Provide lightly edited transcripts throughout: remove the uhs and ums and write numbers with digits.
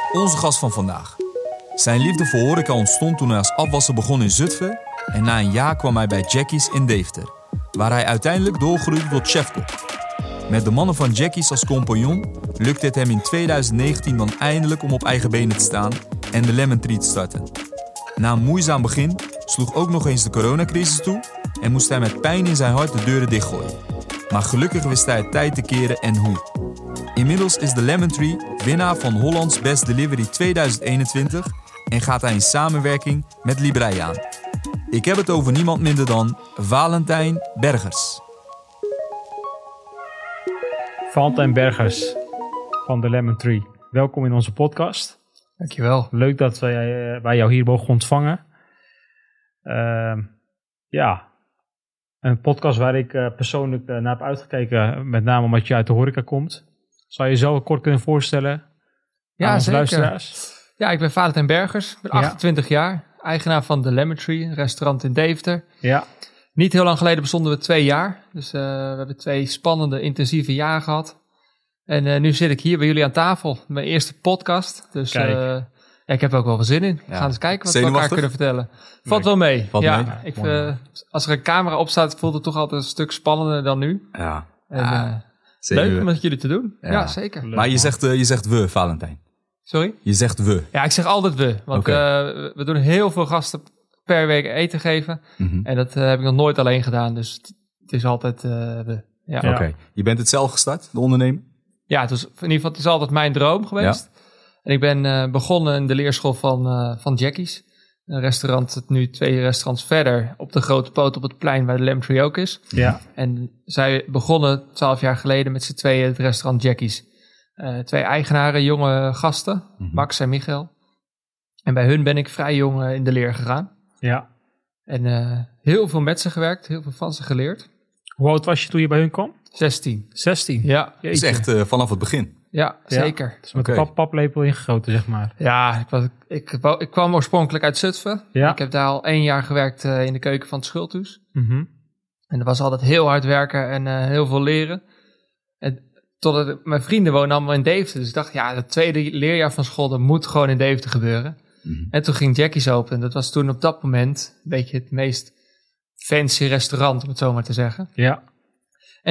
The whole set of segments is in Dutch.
Onze gast van vandaag. Zijn liefde voor horeca ontstond toen hij als afwasser begon in Zutphen en na een jaar kwam hij bij Jackie's in Deventer, waar hij uiteindelijk doorgroeide tot chefkok. Met de mannen van Jackie's als compagnon lukte het hem in 2019 dan eindelijk om op eigen benen te staan en de Lemon Tree te starten. Na een moeizaam begin sloeg ook nog eens de coronacrisis toe en moest hij met pijn in zijn hart de deuren dichtgooien. Maar gelukkig wist hij het tijd te keren en hoe. Inmiddels is de Lemon Tree winnaar van Hollands Best Delivery 2021 en gaat hij in samenwerking met Librei aan. Ik heb het over niemand minder dan Valentijn Bergers. Valentijn Bergers van de Lemon Tree. Welkom in onze podcast. Dankjewel. Leuk dat wij jou hier mogen ontvangen. Een podcast waar ik persoonlijk naar heb uitgekeken, met name omdat je uit de horeca komt. Zou je jezelf kort kunnen voorstellen aan onze luisteraars? Ja, ik ben Valentijn Bergers, ik ben 28 jaar, eigenaar van de Lemon Tree, een restaurant in Deventer. Ja. Niet heel lang geleden bestonden we 2 jaar, dus we hebben 2 spannende, intensieve jaren gehad. En nu zit ik hier bij jullie aan tafel, mijn eerste podcast. Dus ik heb er ook wel veel zin in. We gaan eens kijken wat we elkaar kunnen vertellen. Valt wel mee. Als er een camera op staat, voelt het toch altijd een stuk spannender dan nu. Ja. Leuk om met jullie te doen. Ja, zeker. Leuk, maar je zegt we, Valentijn. Sorry? Je zegt we. Ja, ik zeg altijd we. Want we doen heel veel gasten per week eten geven. Mm-hmm. En dat heb ik nog nooit alleen gedaan. Dus het is altijd we. Ja. Oké. Je bent het zelf gestart, de onderneming? Ja, in ieder geval, het is altijd mijn droom geweest. Ja. En ik ben begonnen in de leerschool van Jackie's. Een restaurant, nu 2 restaurants verder, op de grote poot op het plein waar de Lemon Tree ook is. Ja. En zij begonnen 12 jaar geleden met z'n tweeën het restaurant Jackie's. 2 eigenaren, jonge gasten, Max en Michael. En bij hun ben ik vrij jong in de leer gegaan. Ja. En heel veel met ze gewerkt, heel veel van ze geleerd. Hoe oud was je toen je bij hun kwam? 16. 16? Ja. Dat is echt vanaf het begin. Ja, zeker. Dus met de paplepel ingegoten, zeg maar. Ja, ik kwam oorspronkelijk uit Zutphen. Ja. Ik heb daar al 1 jaar gewerkt in de keuken van het Schulthus. Mm-hmm. En dat was altijd heel hard werken en heel veel leren. En totdat mijn vrienden wonen allemaal in Deventer. Dus ik dacht, het tweede leerjaar van school, dat moet gewoon in Deventer gebeuren. Mm-hmm. En toen ging Jackie's open. En dat was toen op dat moment een beetje het meest fancy restaurant, om het zo maar te zeggen. Ja. En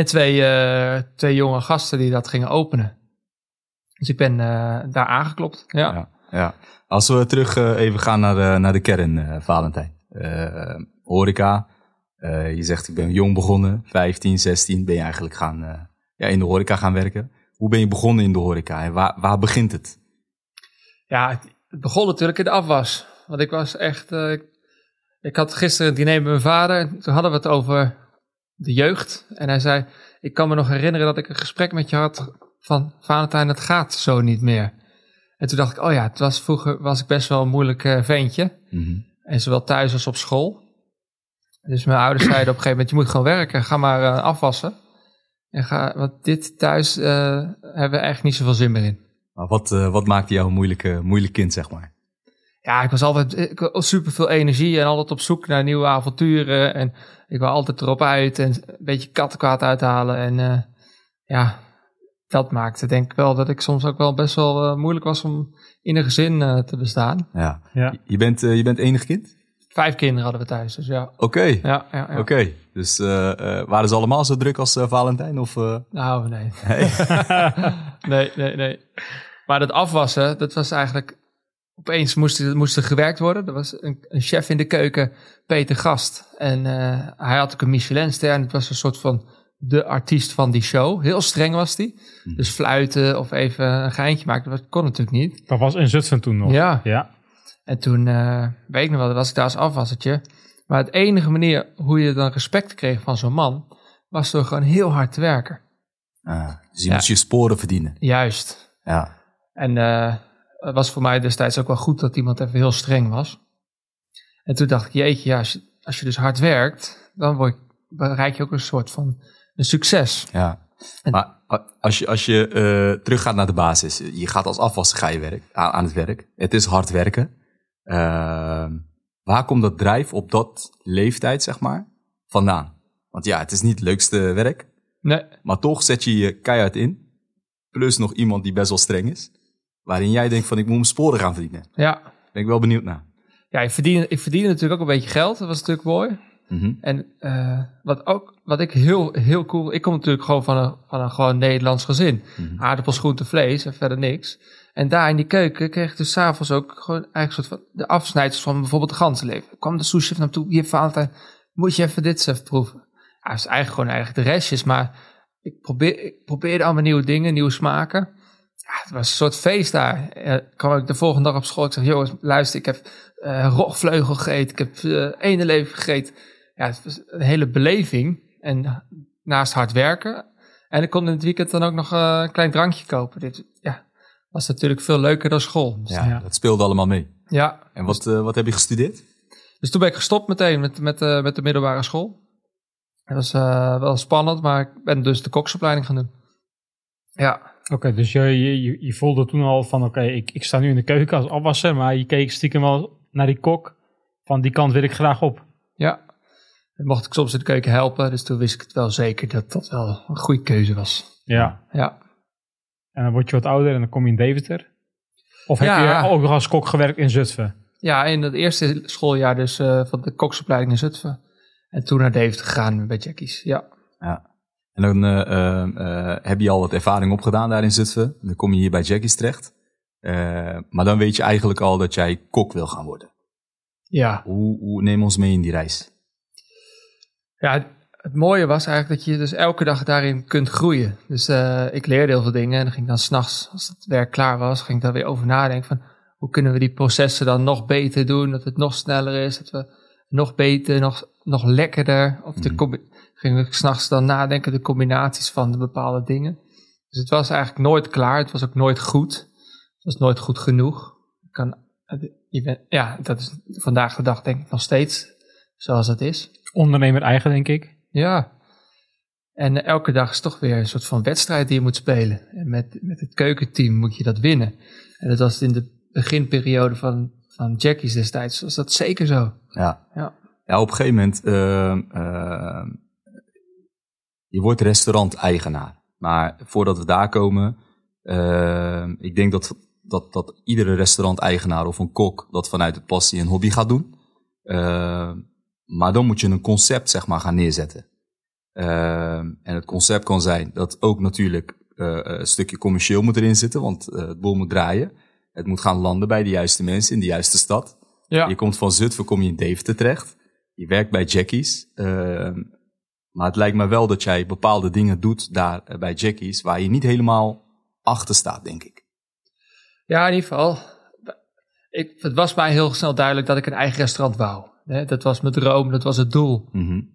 2 jonge gasten die dat gingen openen. Dus ik ben daar aangeklopt. Ja. Als we terug even gaan naar de kern, Valentijn. Horeca. Je zegt, ik ben jong begonnen. 15, 16 ben je eigenlijk in de horeca gaan werken. Hoe ben je begonnen in de horeca? En waar begint het? Ja, het begon natuurlijk in de afwas. Want ik was echt... ik had gisteren een diner met mijn vader. En toen hadden we het over de jeugd. En hij zei, ik kan me nog herinneren dat ik een gesprek met je had van Valentijn, het gaat zo niet meer. En toen dacht ik, vroeger was ik best wel een moeilijk ventje. Mm-hmm. En zowel thuis als op school. Dus mijn ouders zeiden op een gegeven moment, je moet gewoon werken, ga maar afwassen. Want dit thuis hebben we echt niet zoveel zin meer in. Maar wat maakte jou een moeilijk kind, zeg maar? Ja, ik had super veel energie en altijd op zoek naar nieuwe avonturen. En ik wou altijd erop uit en een beetje kattenkwaad uithalen. En dat maakte denk ik wel dat ik soms ook wel best wel moeilijk was om in een gezin te bestaan. Ja. Je bent enig kind? 5 kinderen hadden we thuis, dus ja. Oké. Ja. Oké. Dus waren ze allemaal zo druk als Valentijn? Of, Nou, nee. Nee. Maar dat afwassen, dat was eigenlijk... Opeens moest er gewerkt worden. Er was een chef in de keuken, Peter Gast. En hij had ook een Michelinster. En het was een soort van de artiest van die show. Heel streng was die. Dus fluiten of even een geintje maken, dat kon natuurlijk niet. Dat was in Zutphen toen nog. Ja. En toen, weet ik nog wel, was ik daar als afwassertje. Maar het enige manier hoe je dan respect kreeg van zo'n man, was door gewoon heel hard te werken. Dus je moest je sporen verdienen. Juist. Ja. En het was voor mij destijds ook wel goed dat iemand even heel streng was. En toen dacht ik, jeetje, als je dus hard werkt, dan bereik je ook een soort van een succes. Ja. Maar als je teruggaat naar de basis, je gaat als afwasser aan het werk. Het is hard werken. Waar komt dat drijf op dat leeftijd, zeg maar, vandaan? Want het is niet het leukste werk. Nee. Maar toch zet je je keihard in. Plus nog iemand die best wel streng is. waarin jij denkt van ik moet mijn sporen gaan verdienen. Ja. Ben ik wel benieuwd naar. Ja, ik verdiende natuurlijk ook een beetje geld. Dat was natuurlijk mooi. Mm-hmm. En wat ik heel cool... Ik kom natuurlijk gewoon van een gewoon Nederlands gezin. Mm-hmm. Aardappels, groente, vlees en verder niks. En daar in die keuken kreeg ik dus 's avonds ook gewoon eigenlijk soort van de afsnijders van bijvoorbeeld de ganzenlever. Er kwam de souschef naar me toe. Hier, Valentijn, moet je even dit eens proeven. Ja, het is eigenlijk de restjes, maar ik probeerde allemaal nieuwe dingen, nieuwe smaken. Ja, het was een soort feest daar. Kwam ik de volgende dag op school. Ik zeg, jongens, luister, ik heb rogvleugel gegeten. Ik heb eendenlever gegeten. Ja, het was een hele beleving. En naast hard werken. En ik kon in het weekend dan ook nog een klein drankje kopen. Dit was natuurlijk veel leuker dan school. Dus, Ja, dat speelde allemaal mee. ja. En wat heb je gestudeerd? Dus toen ben ik gestopt meteen met de middelbare school. Dat was wel spannend, maar ik ben dus de koksopleiding gaan doen. Ja. Oké, dus je voelde toen al van oké, ik sta nu in de keuken als afwasser, maar je keek stiekem wel naar die kok. Van die kant wil ik graag op. Ja. En mocht ik soms in de keuken helpen, dus toen wist ik het wel zeker dat dat wel een goede keuze was. Ja. Ja. En dan word je wat ouder en dan kom je in Deventer. Of heb je ook nog als kok gewerkt in Zutphen? Ja, in het eerste schooljaar dus van de koksopleiding in Zutphen. En toen naar Deventer gegaan bij Jackie's, ja. En dan heb je al wat ervaring opgedaan daar in Zutphen. Dan kom je hier bij Jackie's terecht. Maar dan weet je eigenlijk al dat jij kok wil gaan worden. Ja. Hoe neem ons mee in die reis? Ja, het mooie was eigenlijk dat je dus elke dag daarin kunt groeien. Dus ik leerde heel veel dingen en dan ging ik dan 's nachts, als het werk klaar was, ging ik daar weer over nadenken van hoe kunnen we die processen dan nog beter doen, dat het nog sneller is, dat we nog beter, nog lekkerder, of gingen we 's nachts dan nadenken de combinaties van de bepaalde dingen. Dus het was eigenlijk nooit klaar, het was ook nooit goed. Het was nooit goed genoeg. Dat is vandaag de dag denk ik nog steeds zoals het is. Ondernemer eigen, denk ik. Ja. En elke dag is toch weer een soort van wedstrijd die je moet spelen. En met het keukenteam moet je dat winnen. En dat was in de beginperiode van Jackie's destijds, was dat zeker zo. Ja, op een gegeven moment, je wordt restauranteigenaar. Maar voordat we daar komen, ik denk dat iedere restauranteigenaar of een kok dat vanuit de passie en hobby gaat doen. Maar dan moet je een concept zeg maar gaan neerzetten. En het concept kan zijn dat ook natuurlijk een stukje commercieel moet erin zitten, want het boel moet draaien. Het moet gaan landen bij de juiste mensen in de juiste stad. Ja. Je komt van Zutphen, kom je in Deventer terecht. Je werkt bij Jackie's. Maar het lijkt me wel dat jij bepaalde dingen doet daar bij Jackie's waar je niet helemaal achter staat, denk ik. Ja, in ieder geval. Het was mij heel snel duidelijk dat ik een eigen restaurant wou. Dat was mijn droom, dat was het doel. Mm-hmm.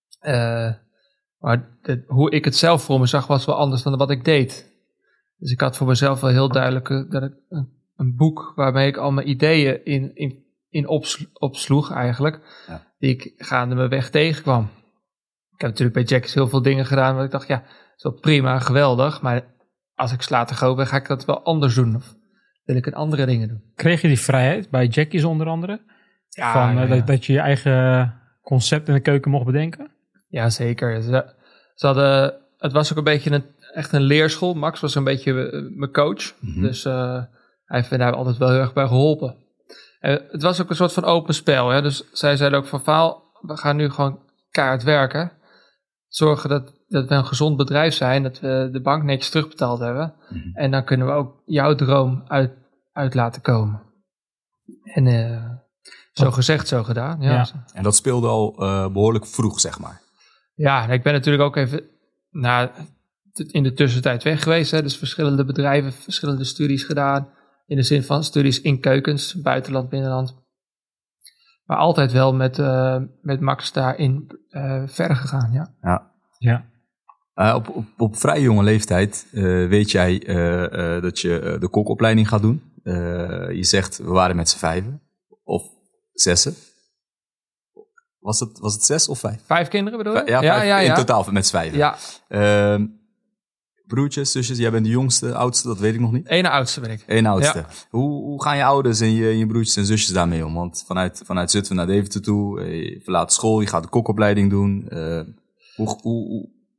Maar hoe ik het zelf voor me zag was wel anders dan wat ik deed. Dus ik had voor mezelf wel heel duidelijk dat ik een boek waarmee ik al mijn ideeën in opsloeg eigenlijk. Ja. Die ik gaande mijn weg tegenkwam. Ik heb natuurlijk bij Jackie's heel veel dingen gedaan waar ik dacht, ja, dat is wel prima, geweldig. Maar als ik later groot ben, ga ik dat wel anders doen. Of wil ik andere dingen doen. Kreeg je die vrijheid bij Jackie's onder andere? Ja, dat je je eigen concept in de keuken mocht bedenken? Ja, zeker. Ze hadden, het was ook een beetje echt een leerschool. Max was een beetje mijn coach. Mm-hmm. Dus hij heeft me daar altijd wel heel erg bij geholpen. Het was ook een soort van open spel. Hè? Dus zij zeiden ook van Vaal, we gaan nu gewoon keihard werken. Zorgen dat we een gezond bedrijf zijn. Dat we de bank netjes terugbetaald hebben. Mm-hmm. En dan kunnen we ook jouw droom uit laten komen. En zo gezegd, zo gedaan. Ja. En dat speelde al behoorlijk vroeg, zeg maar. Ja, ik ben natuurlijk ook even in de tussentijd weg geweest. Hè. Dus verschillende bedrijven, verschillende studies gedaan. In de zin van studies in keukens, buitenland, binnenland. Maar altijd wel met Max daarin verder gegaan, ja. Op vrij jonge leeftijd weet jij dat je de kokopleiding gaat doen. Je zegt, we waren met z'n 5 of 6. Was het 6 of 5? 5 kinderen bedoel je? Ja, in totaal met z'n 5. Ja. Broertjes, zusjes, jij bent de jongste, oudste, dat weet ik nog niet. Eén oudste ben ik. Eén oudste. Ja. Hoe gaan je ouders en je broertjes en zusjes daarmee om? Want vanuit Zutphen naar Deventer toe, je verlaat school, je gaat de kokopleiding doen.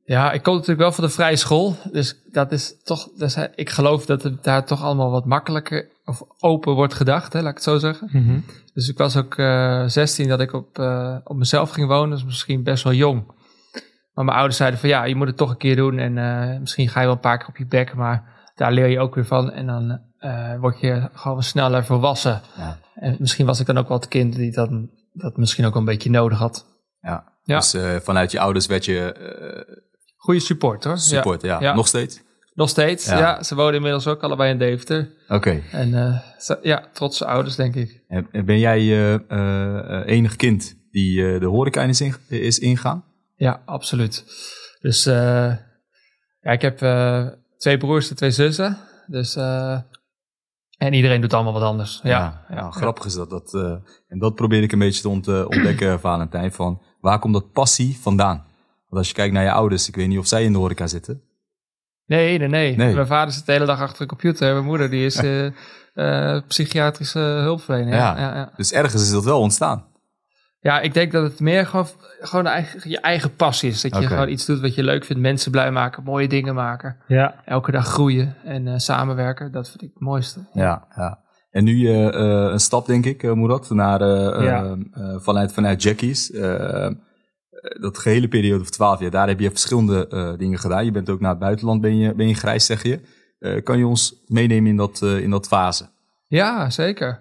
Ja, ik kom natuurlijk wel van de vrije school. Dus dat is toch... ik geloof dat het daar toch allemaal wat makkelijker of open wordt gedacht, hè, laat ik het zo zeggen. Mm-hmm. Dus ik was ook 16 dat ik op mezelf ging wonen. Dus misschien best wel jong. Maar mijn ouders zeiden van ja, je moet het toch een keer doen. En misschien ga je wel een paar keer op je bek. Maar daar leer je ook weer van. En dan word je gewoon sneller volwassen. Ja. En misschien was ik dan ook wel het kind die dat misschien ook wel een beetje nodig had. Ja. Ja. Dus vanuit je ouders werd je... Goede support hoor. support, ja. Ja. Nog steeds? Nog steeds, ja. Ze wonen inmiddels ook allebei in Deventer. Oké. En trotse ouders, denk ik. En ben jij enig kind die de horeca is ingaan? Ja, absoluut. Dus ik heb 2 broers en 2 zussen. Dus, en iedereen doet allemaal wat anders. Ja. Grappig is dat. En dat probeer ik een beetje te ontdekken, Valentijn. Van waar komt dat passie vandaan? Want als je kijkt naar je ouders, ik weet niet of zij in de horeca zitten. Nee. Mijn vader zit de hele dag achter de computer. Mijn moeder die is psychiatrische hulpverlener. Ja. Dus ergens is dat wel ontstaan. Ja, ik denk dat het meer gewoon je eigen passie is. Dat je gewoon iets doet wat je leuk vindt. Mensen blij maken, mooie dingen maken. Ja. Elke dag groeien en samenwerken. Dat vind ik het mooiste. Ja. En nu een stap, denk ik, Moerad, naar vanuit Jackie's. Dat gehele periode van 12 jaar, daar heb je verschillende dingen gedaan. Je bent ook naar het buitenland, ben je gereisd, zeg je. Kan je ons meenemen in dat fase? Ja, zeker.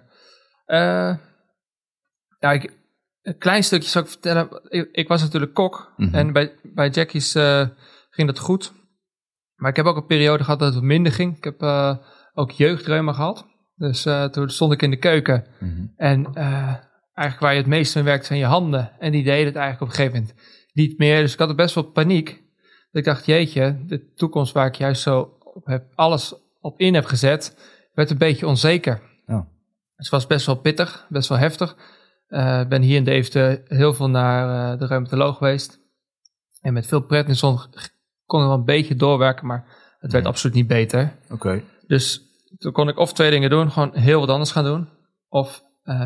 Een klein stukje zou ik vertellen. Ik was natuurlijk kok. Mm-hmm. En bij Jackie's ging dat goed. Maar ik heb ook een periode gehad dat het minder ging. Ik heb ook jeugdreuma gehad. Dus toen stond ik in de keuken. Mm-hmm. En eigenlijk waar je het meest mee werkt zijn je handen. En die deden het eigenlijk op een gegeven moment niet meer. Dus ik had er best wel paniek. Dat ik dacht, jeetje, de toekomst waar ik juist zo alles op in heb gezet, werd een beetje onzeker. Ja. Dus het was best wel pittig, best wel heftig. Ik ben hier in Deventer heel veel naar de reumatoloog geweest. En met veel prednison kon ik wel een beetje doorwerken, maar het werd absoluut niet beter. Okay. Dus toen kon ik of 2 dingen doen, gewoon heel wat anders gaan doen. Of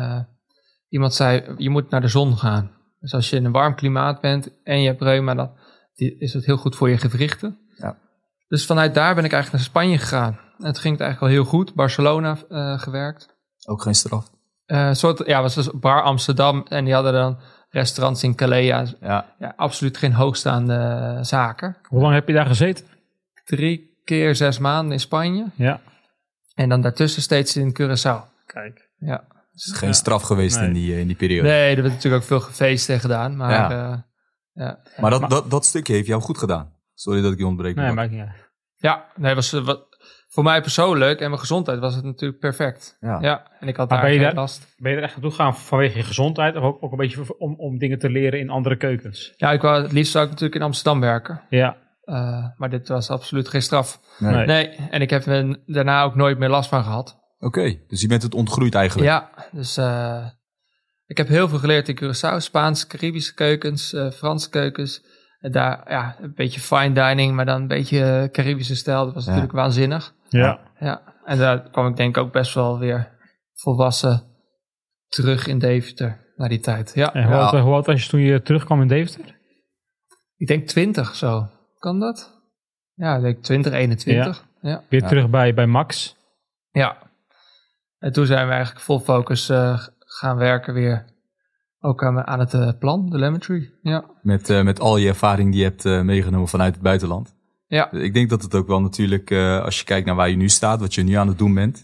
iemand zei, je moet naar de zon gaan. Dus als je in een warm klimaat bent en je hebt reuma, dan is het heel goed voor je gewrichten. Ja. Dus vanuit daar ben ik eigenlijk naar Spanje gegaan. En het ging het eigenlijk wel heel goed. Barcelona gewerkt. Ook geen straf? Was dus Bar Amsterdam en die hadden dan restaurants in Calais. Ja, absoluut geen hoogstaande zaken. Hoe lang heb je daar gezeten? 3 keer 6 maanden in Spanje. Ja. En dan daartussen steeds in Curaçao. Kijk. Ja. Dus geen straf geweest in die periode? Nee, er werd natuurlijk ook veel gefeest en gedaan. Maar, maar dat stukje heeft jou goed gedaan. Sorry dat ik je ontbreek. Nee, maakt niet uit. Ja, voor mij persoonlijk en mijn gezondheid was het natuurlijk perfect. Ja, en ik had daar geen last. Ben je er echt naartoe gegaan vanwege je gezondheid? Of ook een beetje om dingen te leren in andere keukens? Ja, het liefst zou ik natuurlijk in Amsterdam werken. Ja. Maar dit was absoluut geen straf. Nee. En ik heb er daarna ook nooit meer last van gehad. Oké, dus je bent het ontgroeid eigenlijk. Ja, dus ik heb heel veel geleerd in Curaçao. Spaanse, Caribische keukens, Franse keukens. En daar een beetje fine dining, maar dan een beetje Caribische stijl. Dat was natuurlijk waanzinnig. Ja. En daar kwam ik denk ik ook best wel weer volwassen terug in Deventer na die tijd. Ja. En hoe oud was je toen je terugkwam in Deventer? Ik denk 20 zo. Kan dat? Ja, ik denk 20, 21. Ja. Weer terug bij Max? Ja. En toen zijn we eigenlijk vol focus gaan werken weer. Ook aan het plan, de Lemon Tree. Ja. Met al je ervaring die je hebt meegenomen vanuit het buitenland. Ja. Ik denk dat het ook wel natuurlijk, als je kijkt naar waar je nu staat, wat je nu aan het doen bent,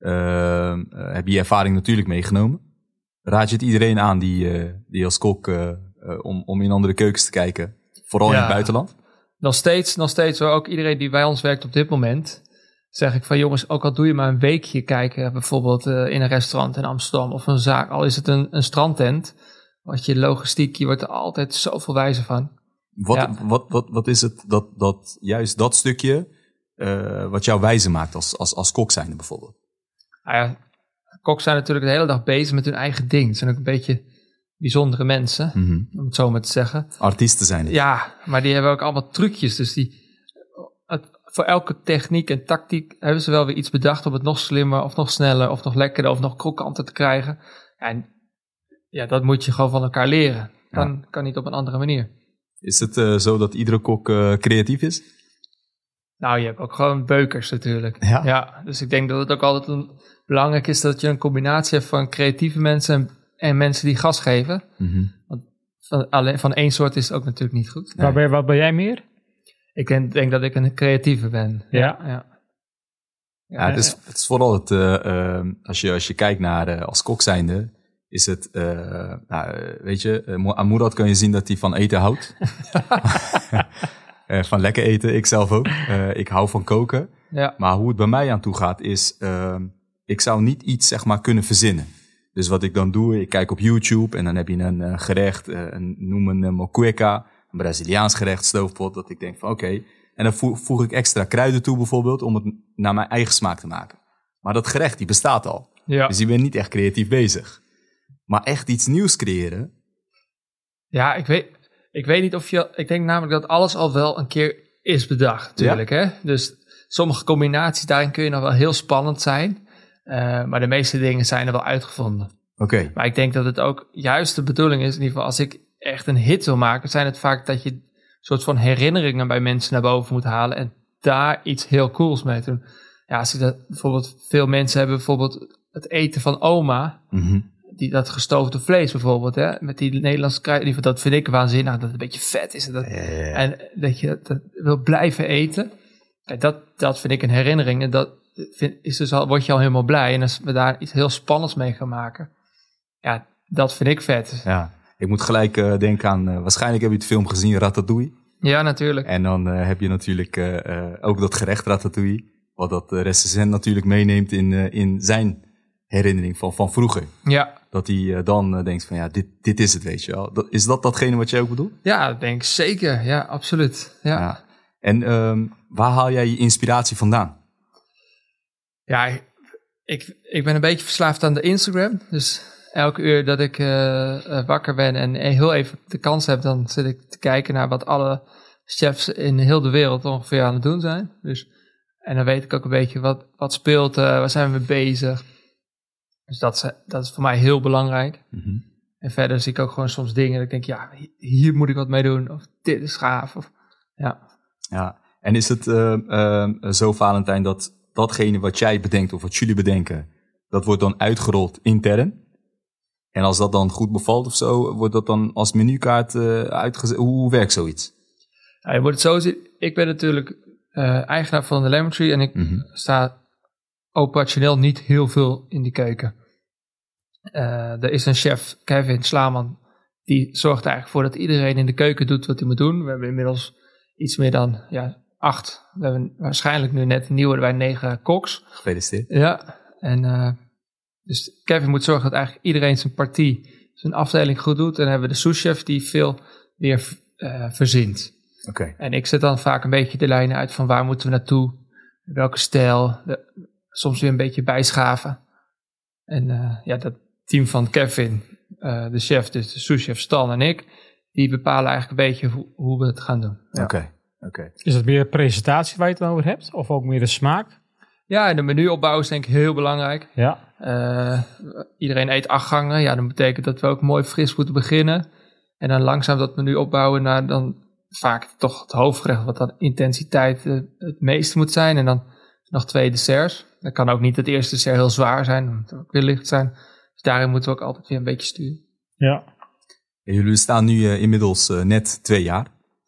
heb je ervaring natuurlijk meegenomen. Raad je het iedereen aan die als kok om in andere keukens te kijken, vooral in het buitenland? Nog steeds hoor. Ook iedereen die bij ons werkt op dit moment, zeg ik van jongens, ook al doe je maar een weekje kijken, bijvoorbeeld in een restaurant in Amsterdam of een zaak, al is het een strandtent, wat je logistiek, je wordt er altijd zoveel wijzer van. Wat is het dat juist dat stukje wat jou wijzer maakt als kok zijnde bijvoorbeeld? Nou ja, koks zijn natuurlijk de hele dag bezig met hun eigen ding. Het zijn ook een beetje bijzondere mensen, om het zo maar te zeggen. Artiesten zijn het. Ja, maar die hebben ook allemaal trucjes, dus voor elke techniek en tactiek hebben ze wel weer iets bedacht om het nog slimmer of nog sneller of nog lekkerder of nog krokkanter te krijgen. En ja, dat moet je gewoon van elkaar leren. Kan niet op een andere manier. Is het zo dat iedere kok creatief is? Nou, je hebt ook gewoon beukers natuurlijk. Ja. Dus ik denk dat het ook altijd belangrijk is dat je een combinatie hebt van creatieve mensen en mensen die gas geven. Mm-hmm. Want van één soort is het ook natuurlijk niet goed. Nee. Wat ben jij meer? Ik denk dat ik een creatieve ben. Ja. Ja, het is vooral als je kijkt naar als kok zijnde, is het, weet je, aan Moerad kan je zien dat hij van eten houdt. Van lekker eten, ik zelf ook. Ik hou van koken. Ja. Maar hoe het bij mij aan toe gaat is, ik zou niet iets zeg maar kunnen verzinnen. Dus wat ik dan doe, ik kijk op YouTube en dan heb je een gerecht, noem een moqueca, een Braziliaans gerecht, stoofpot, dat ik denk van oké. En dan voeg ik extra kruiden toe bijvoorbeeld om het naar mijn eigen smaak te maken. Maar dat gerecht, die bestaat al. Ja. Dus je bent niet echt creatief bezig. Maar echt iets nieuws creëren. Ja, ik weet niet of je... Ik denk namelijk dat alles al wel een keer is bedacht, natuurlijk. Hè? Dus sommige combinaties, daarin kun je nog wel heel spannend zijn. Maar de meeste dingen zijn er wel uitgevonden. Oké. Maar ik denk dat het ook juist de bedoeling is, in ieder geval als ik echt een hit wil maken, zijn het vaak dat je een soort van herinneringen bij mensen naar boven moet halen en daar iets heel cools mee te doen. Ja, als je dat bijvoorbeeld, veel mensen hebben bijvoorbeeld het eten van oma, dat gestoofde vlees bijvoorbeeld, hè, met die Nederlandse kruiden, dat vind ik waanzinnig, dat het een beetje vet is. En dat je dat wil blijven eten. Kijk, dat vind ik een herinnering en dat word je al helemaal blij. En als we daar iets heel spannends mee gaan maken, ja, dat vind ik vet. Ja, ik moet gelijk denken aan, waarschijnlijk heb je het film gezien, Ratatouille. Ja, natuurlijk. En dan heb je natuurlijk ook dat gerecht Ratatouille, wat dat recensent natuurlijk meeneemt in zijn herinnering van vroeger. Ja. Dat hij dan denkt van ja, dit is het, weet je wel. Is dat datgene wat jij ook bedoelt? Ja, dat denk ik zeker. Ja, absoluut. Ja. En waar haal jij je inspiratie vandaan? Ja, ik ben een beetje verslaafd aan de Instagram. Dus elke uur dat ik wakker ben en heel even de kans heb, dan zit ik te kijken naar wat alle chefs in heel de wereld ongeveer aan het doen zijn. Dus, en dan weet ik ook een beetje wat speelt, waar zijn we mee bezig. Dus dat is voor mij heel belangrijk. Mm-hmm. En verder zie ik ook gewoon soms dingen dat ik denk, ja, hier moet ik wat mee doen. Of dit is gaaf. Ja, en is het zo, Valentijn, dat datgene wat jij bedenkt of wat jullie bedenken, dat wordt dan uitgerold intern? En als dat dan goed bevalt of zo, wordt dat dan als menukaart uitgezet? Hoe werkt zoiets? Ja, je moet het zo zien. Ik ben natuurlijk eigenaar van de Lemon Tree en ik sta operationeel niet heel veel in die keuken. Er is een chef, Kevin Slaman, die zorgt er eigenlijk voor dat iedereen in de keuken doet wat hij moet doen. We hebben inmiddels iets meer dan 8. We hebben waarschijnlijk nu net een nieuwe bij 9 koks. Gefeliciteerd. Ja, en dus Kevin moet zorgen dat eigenlijk iedereen zijn partie, zijn afdeling goed doet. En dan hebben we de souschef die veel weer verzint. Okay. En ik zet dan vaak een beetje de lijnen uit van waar moeten we naartoe, welke stijl, soms weer een beetje bijschaven. En dat team van Kevin, de chef, dus de souschef Stan en ik, die bepalen eigenlijk een beetje hoe we het gaan doen. Ja. Oké. Is het meer presentatie waar je het over hebt? Of ook meer de smaak? Ja, en de menuopbouw is denk ik heel belangrijk. Ja. Iedereen eet 8 gangen. Ja, dat betekent dat we ook mooi fris moeten beginnen. En dan langzaam dat menu opbouwen naar dan vaak toch het hoofdgerecht, wat dan intensiteit het meeste moet zijn. En dan nog 2 desserts. Dan kan ook niet het eerste dessert heel zwaar zijn, dan moet het ook weer licht zijn. Dus daarin moeten we ook altijd weer een beetje sturen. Ja. En jullie staan nu inmiddels net 2 jaar.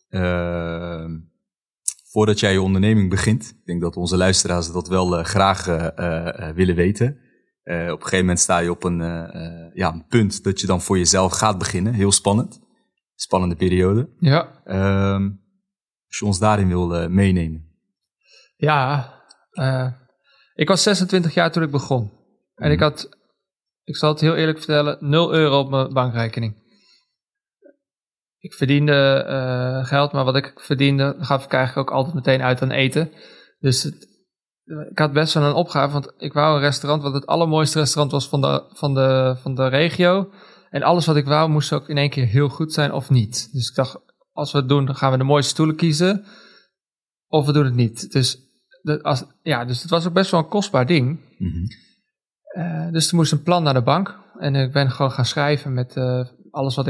Voordat jij je onderneming begint, ik denk dat onze luisteraars dat wel graag willen weten. Op een gegeven moment sta je op een punt dat je dan voor jezelf gaat beginnen. Heel spannend. Spannende periode. Ja. Als je ons daarin wil meenemen. Ja, ik was 26 jaar toen ik begon. En ik zal het heel eerlijk vertellen, 0 euro op mijn bankrekening. Ik verdiende geld, maar wat ik verdiende gaf ik eigenlijk ook altijd meteen uit aan eten. Dus ik had best wel een opgave, want ik wou een restaurant wat het allermooiste restaurant was van de regio. En alles wat ik wou moest ook in één keer heel goed zijn of niet. Dus ik dacht, als we het doen, dan gaan we de mooiste stoelen kiezen. Of we doen het niet. Dus het was ook best wel een kostbaar ding. Mm-hmm. Dus er moest een plan naar de bank. En ik ben gewoon gaan schrijven met alles wat ik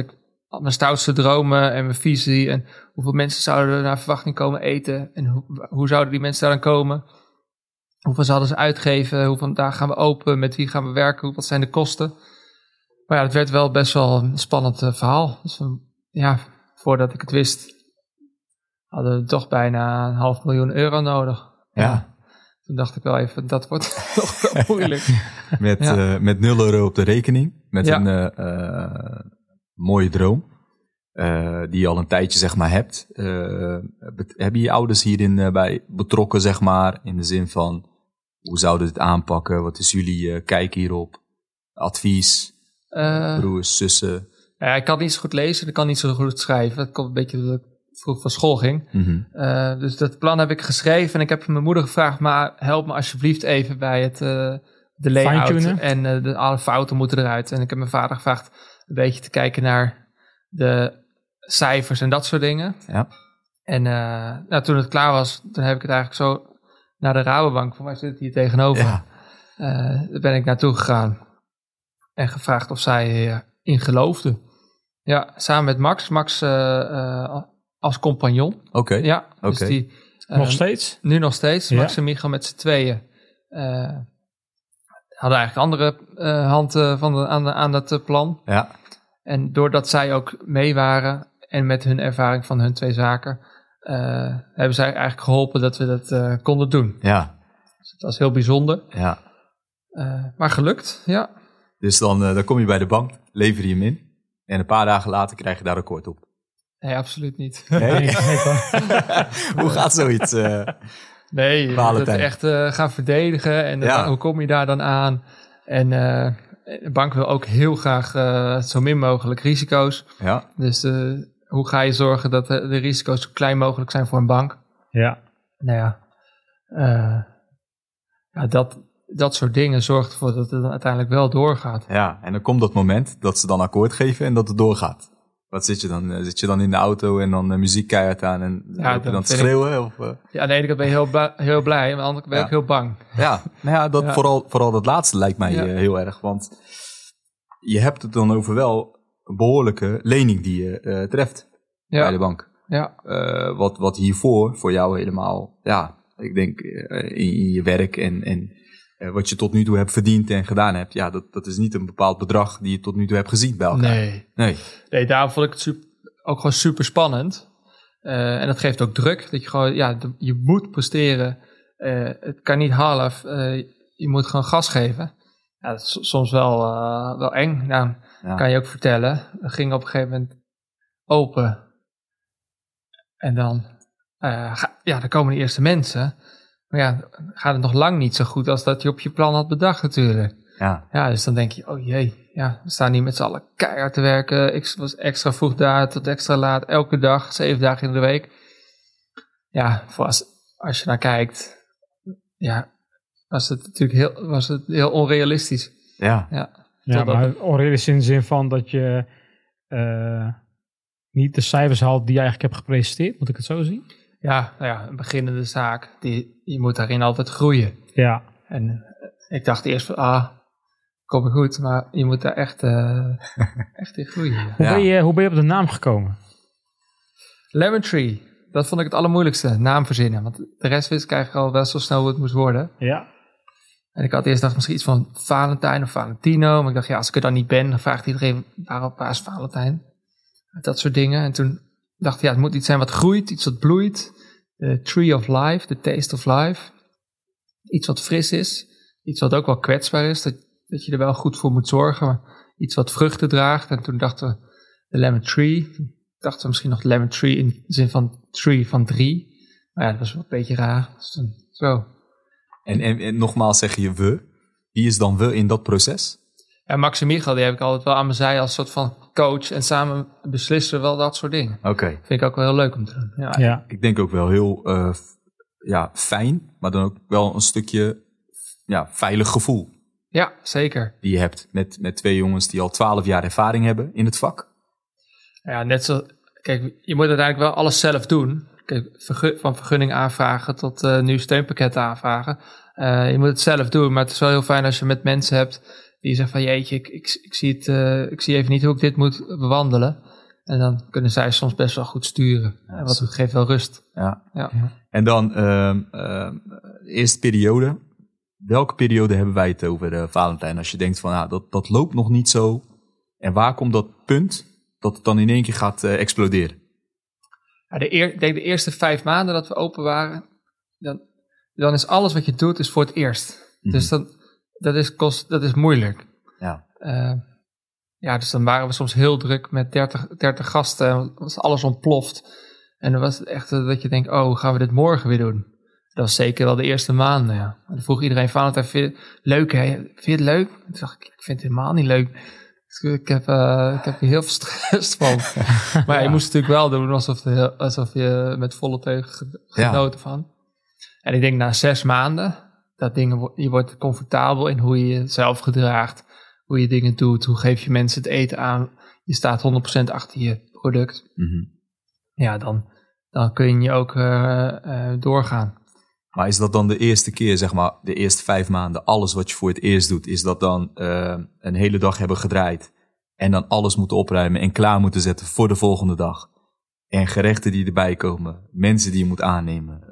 mijn stoutste dromen en mijn visie. En hoeveel mensen zouden er naar verwachting komen eten. En hoe zouden die mensen daar dan komen? Hoeveel zouden ze uitgeven? Hoeveel dagen gaan we open? Met wie gaan we werken? Wat zijn de kosten? Maar ja, het werd wel best wel een spannend verhaal. Dus voordat ik het wist, hadden we toch bijna €500.000 nodig. Ja. Toen dacht ik wel even, dat wordt toch wel moeilijk. Met €0 op de rekening. Met een mooie droom. Die je al een tijdje, zeg maar, hebt. Hebben je ouders hierin bij betrokken, zeg maar? In de zin van, hoe zouden we dit aanpakken? Wat is jullie kijk hierop? Advies? Broers, zussen? Ja, ik kan niet zo goed lezen. Ik kan niet zo goed schrijven. Dat komt een beetje doordat ik vroeg van school ging. Mm-hmm. Dus dat plan heb ik geschreven. En ik heb mijn moeder gevraagd, maar help me alsjeblieft even bij het de layout. Fine-tunen. En alle fouten moeten eruit. En ik heb mijn vader gevraagd een beetje te kijken naar de cijfers en dat soort dingen. Ja. En toen het klaar was, toen heb ik het eigenlijk zo naar de Rabobank, voor mij zit het hier tegenover. Ja. Daar ben ik naartoe gegaan en gevraagd of zij in geloofde. Ja, samen met Max. Max als compagnon. Oké. Ja, dus Oké. die... Nog steeds? Nu nog steeds. Ja. Max en Michael met z'n tweeën hadden eigenlijk andere hand aan dat plan. Ja. En doordat zij ook mee waren en met hun ervaring van hun 2 zaken, hebben zij eigenlijk geholpen dat we dat konden doen. Ja. Dus het was heel bijzonder. Ja. Maar gelukt, ja. Dus dan kom je bij de bank, lever je hem in. En een paar dagen later krijg je daar een akkoord op. Nee, absoluut niet. Nee? Hoe gaat zoiets? Nee, je moet het Valentijn. echt gaan verdedigen. En Ja. hoe kom je daar dan aan? En de bank wil ook heel graag zo min mogelijk risico's. Ja. Dus hoe ga je zorgen dat de risico's zo klein mogelijk zijn voor een bank? Ja. Nou ja, dat soort dingen zorgt ervoor dat het dan uiteindelijk wel doorgaat. Ja, en dan komt dat moment dat ze dan akkoord geven en dat het doorgaat. Wat zit je dan? Zit je dan in de auto en dan muziek keihard aan en loop je dan te vind schreeuwen? Of, Ja, aan de ene kant ben je heel blij, aan de andere kant ben je ook heel bang. Ja, nou ja, dat, Ja. Vooral dat laatste lijkt mij heel erg. Want je hebt het dan over wel een behoorlijke lening die je treft bij de bank. Ja. Wat hiervoor voor jou helemaal, ja, ik denk in je werk en wat je tot nu toe hebt verdiend en gedaan hebt. Ja, dat is niet een bepaald bedrag die je tot nu toe hebt gezien bij elkaar. Nee. Daarom vond ik het ook gewoon super spannend. En dat geeft ook druk. Dat je gewoon, je moet presteren. Het kan niet half. Je moet gewoon gas geven. Ja, dat is soms wel eng. Nou, kan je ook vertellen. We gingen op een gegeven moment open. En dan, dan komen de eerste mensen. Maar ja, gaat het nog lang niet zo goed als dat je op je plan had bedacht natuurlijk. Ja, dus dan denk je, oh jee, we staan hier met z'n allen keihard te werken. Ik was extra vroeg daar tot extra laat, elke dag, 7 dagen in de week. Ja, als je naar kijkt, was het natuurlijk heel onrealistisch. Ja, maar onrealistisch in de zin van dat je niet de cijfers haalt die je eigenlijk hebt gepresenteerd, moet ik het zo zien? Ja, een beginnende zaak, je moet daarin altijd groeien. Ja. En ik dacht eerst van, kom ik goed, maar je moet daar echt in groeien. Hoe ben je op de naam gekomen? Lemon Tree, dat vond ik het allermoeilijkste, naam verzinnen. Want de rest wist ik eigenlijk al wel zo snel hoe het moest worden. Ja. En ik had eerst gedacht misschien iets van Valentijn of Valentino. Maar ik dacht, als ik er dan niet ben, dan vraagt iedereen, waar is Valentijn? Dat soort dingen. En toen dacht ik, het moet iets zijn wat groeit, iets wat bloeit. The Tree of Life, the Taste of Life. Iets wat fris is. Iets wat ook wel kwetsbaar is. Dat je er wel goed voor moet zorgen. Maar iets wat vruchten draagt. En toen dachten we de Lemon Tree. Dachten we misschien nog Lemon Tree in de zin van tree van 3. Maar dat was wel een beetje raar. Dus toen, zo. En nogmaals zeg je we. Wie is dan we in dat proces? Ja, Max en Michael, die heb ik altijd wel aan mijn zij als soort van coach. En samen beslissen we wel dat soort dingen. Oké. Vind ik ook wel heel leuk om te doen. Ja. Ik denk ook wel heel fijn, maar dan ook wel een stukje veilig gevoel. Ja, zeker. Die je hebt met 2 jongens die al 12 jaar ervaring hebben in het vak. Ja, net zo. Kijk, je moet uiteindelijk wel alles zelf doen. Kijk, van vergunning aanvragen tot nu steunpakketten aanvragen. Je moet het zelf doen, maar het is wel heel fijn als je met mensen hebt die zeggen van jeetje, ik zie even niet hoe ik dit moet bewandelen. En dan kunnen zij soms best wel goed sturen. Ja, wat geeft wel rust. Ja. En dan de eerste periode. Welke periode hebben wij het over, Valentijn? Als je denkt van, dat loopt nog niet zo. En waar komt dat punt dat het dan in één keer gaat exploderen? Ja, ik denk de eerste 5 maanden dat we open waren, dan is alles wat je doet is voor het eerst. Dus dat is moeilijk. Ja. Dus dan waren we soms heel druk met 30 gasten en was alles ontploft. En dan was het echt dat je denkt, gaan we dit morgen weer doen? Dat was zeker wel de eerste maanden, ja. En dan vroeg iedereen, Valentijn, vind je het leuk, hè? Vind je het leuk? Toen dacht ik vind het helemaal niet leuk. Ik heb hier heel veel stress van. Maar je moest het natuurlijk wel doen alsof je met volle teugen genoten van. En ik denk na 6 maanden, je wordt comfortabel in hoe je jezelf gedraagt. Hoe je dingen doet, hoe geef je mensen het eten aan. Je staat 100% achter je product. Mm-hmm. Ja, dan kun je ook doorgaan. Maar is dat dan de eerste keer, zeg maar, de eerste 5 maanden, alles wat je voor het eerst doet, is dat dan een hele dag hebben gedraaid en dan alles moeten opruimen en klaar moeten zetten voor de volgende dag? En gerechten die erbij komen, mensen die je moet aannemen.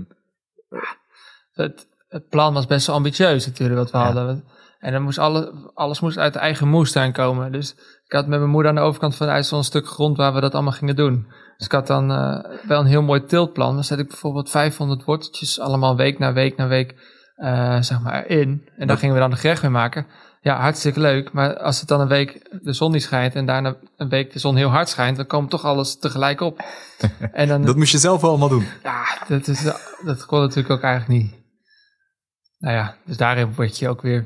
Het plan was best wel ambitieus natuurlijk wat we hadden. En dan moest alles moest uit de eigen moestuin komen. Dus ik had met mijn moeder aan de overkant van de IJssel een stuk grond waar we dat allemaal gingen doen. Dus ik had dan wel een heel mooi teeltplan. Dan zet ik bijvoorbeeld 500 worteltjes allemaal week na week zeg maar in. En daar gingen we dan een gerecht mee maken. Ja, hartstikke leuk. Maar als het dan een week de zon niet schijnt en daarna een week de zon heel hard schijnt, dan komt toch alles tegelijk op. En dan, dat moest je zelf allemaal doen. Ja, dat kon natuurlijk ook eigenlijk niet. Nou ja, dus daarin word je ook weer,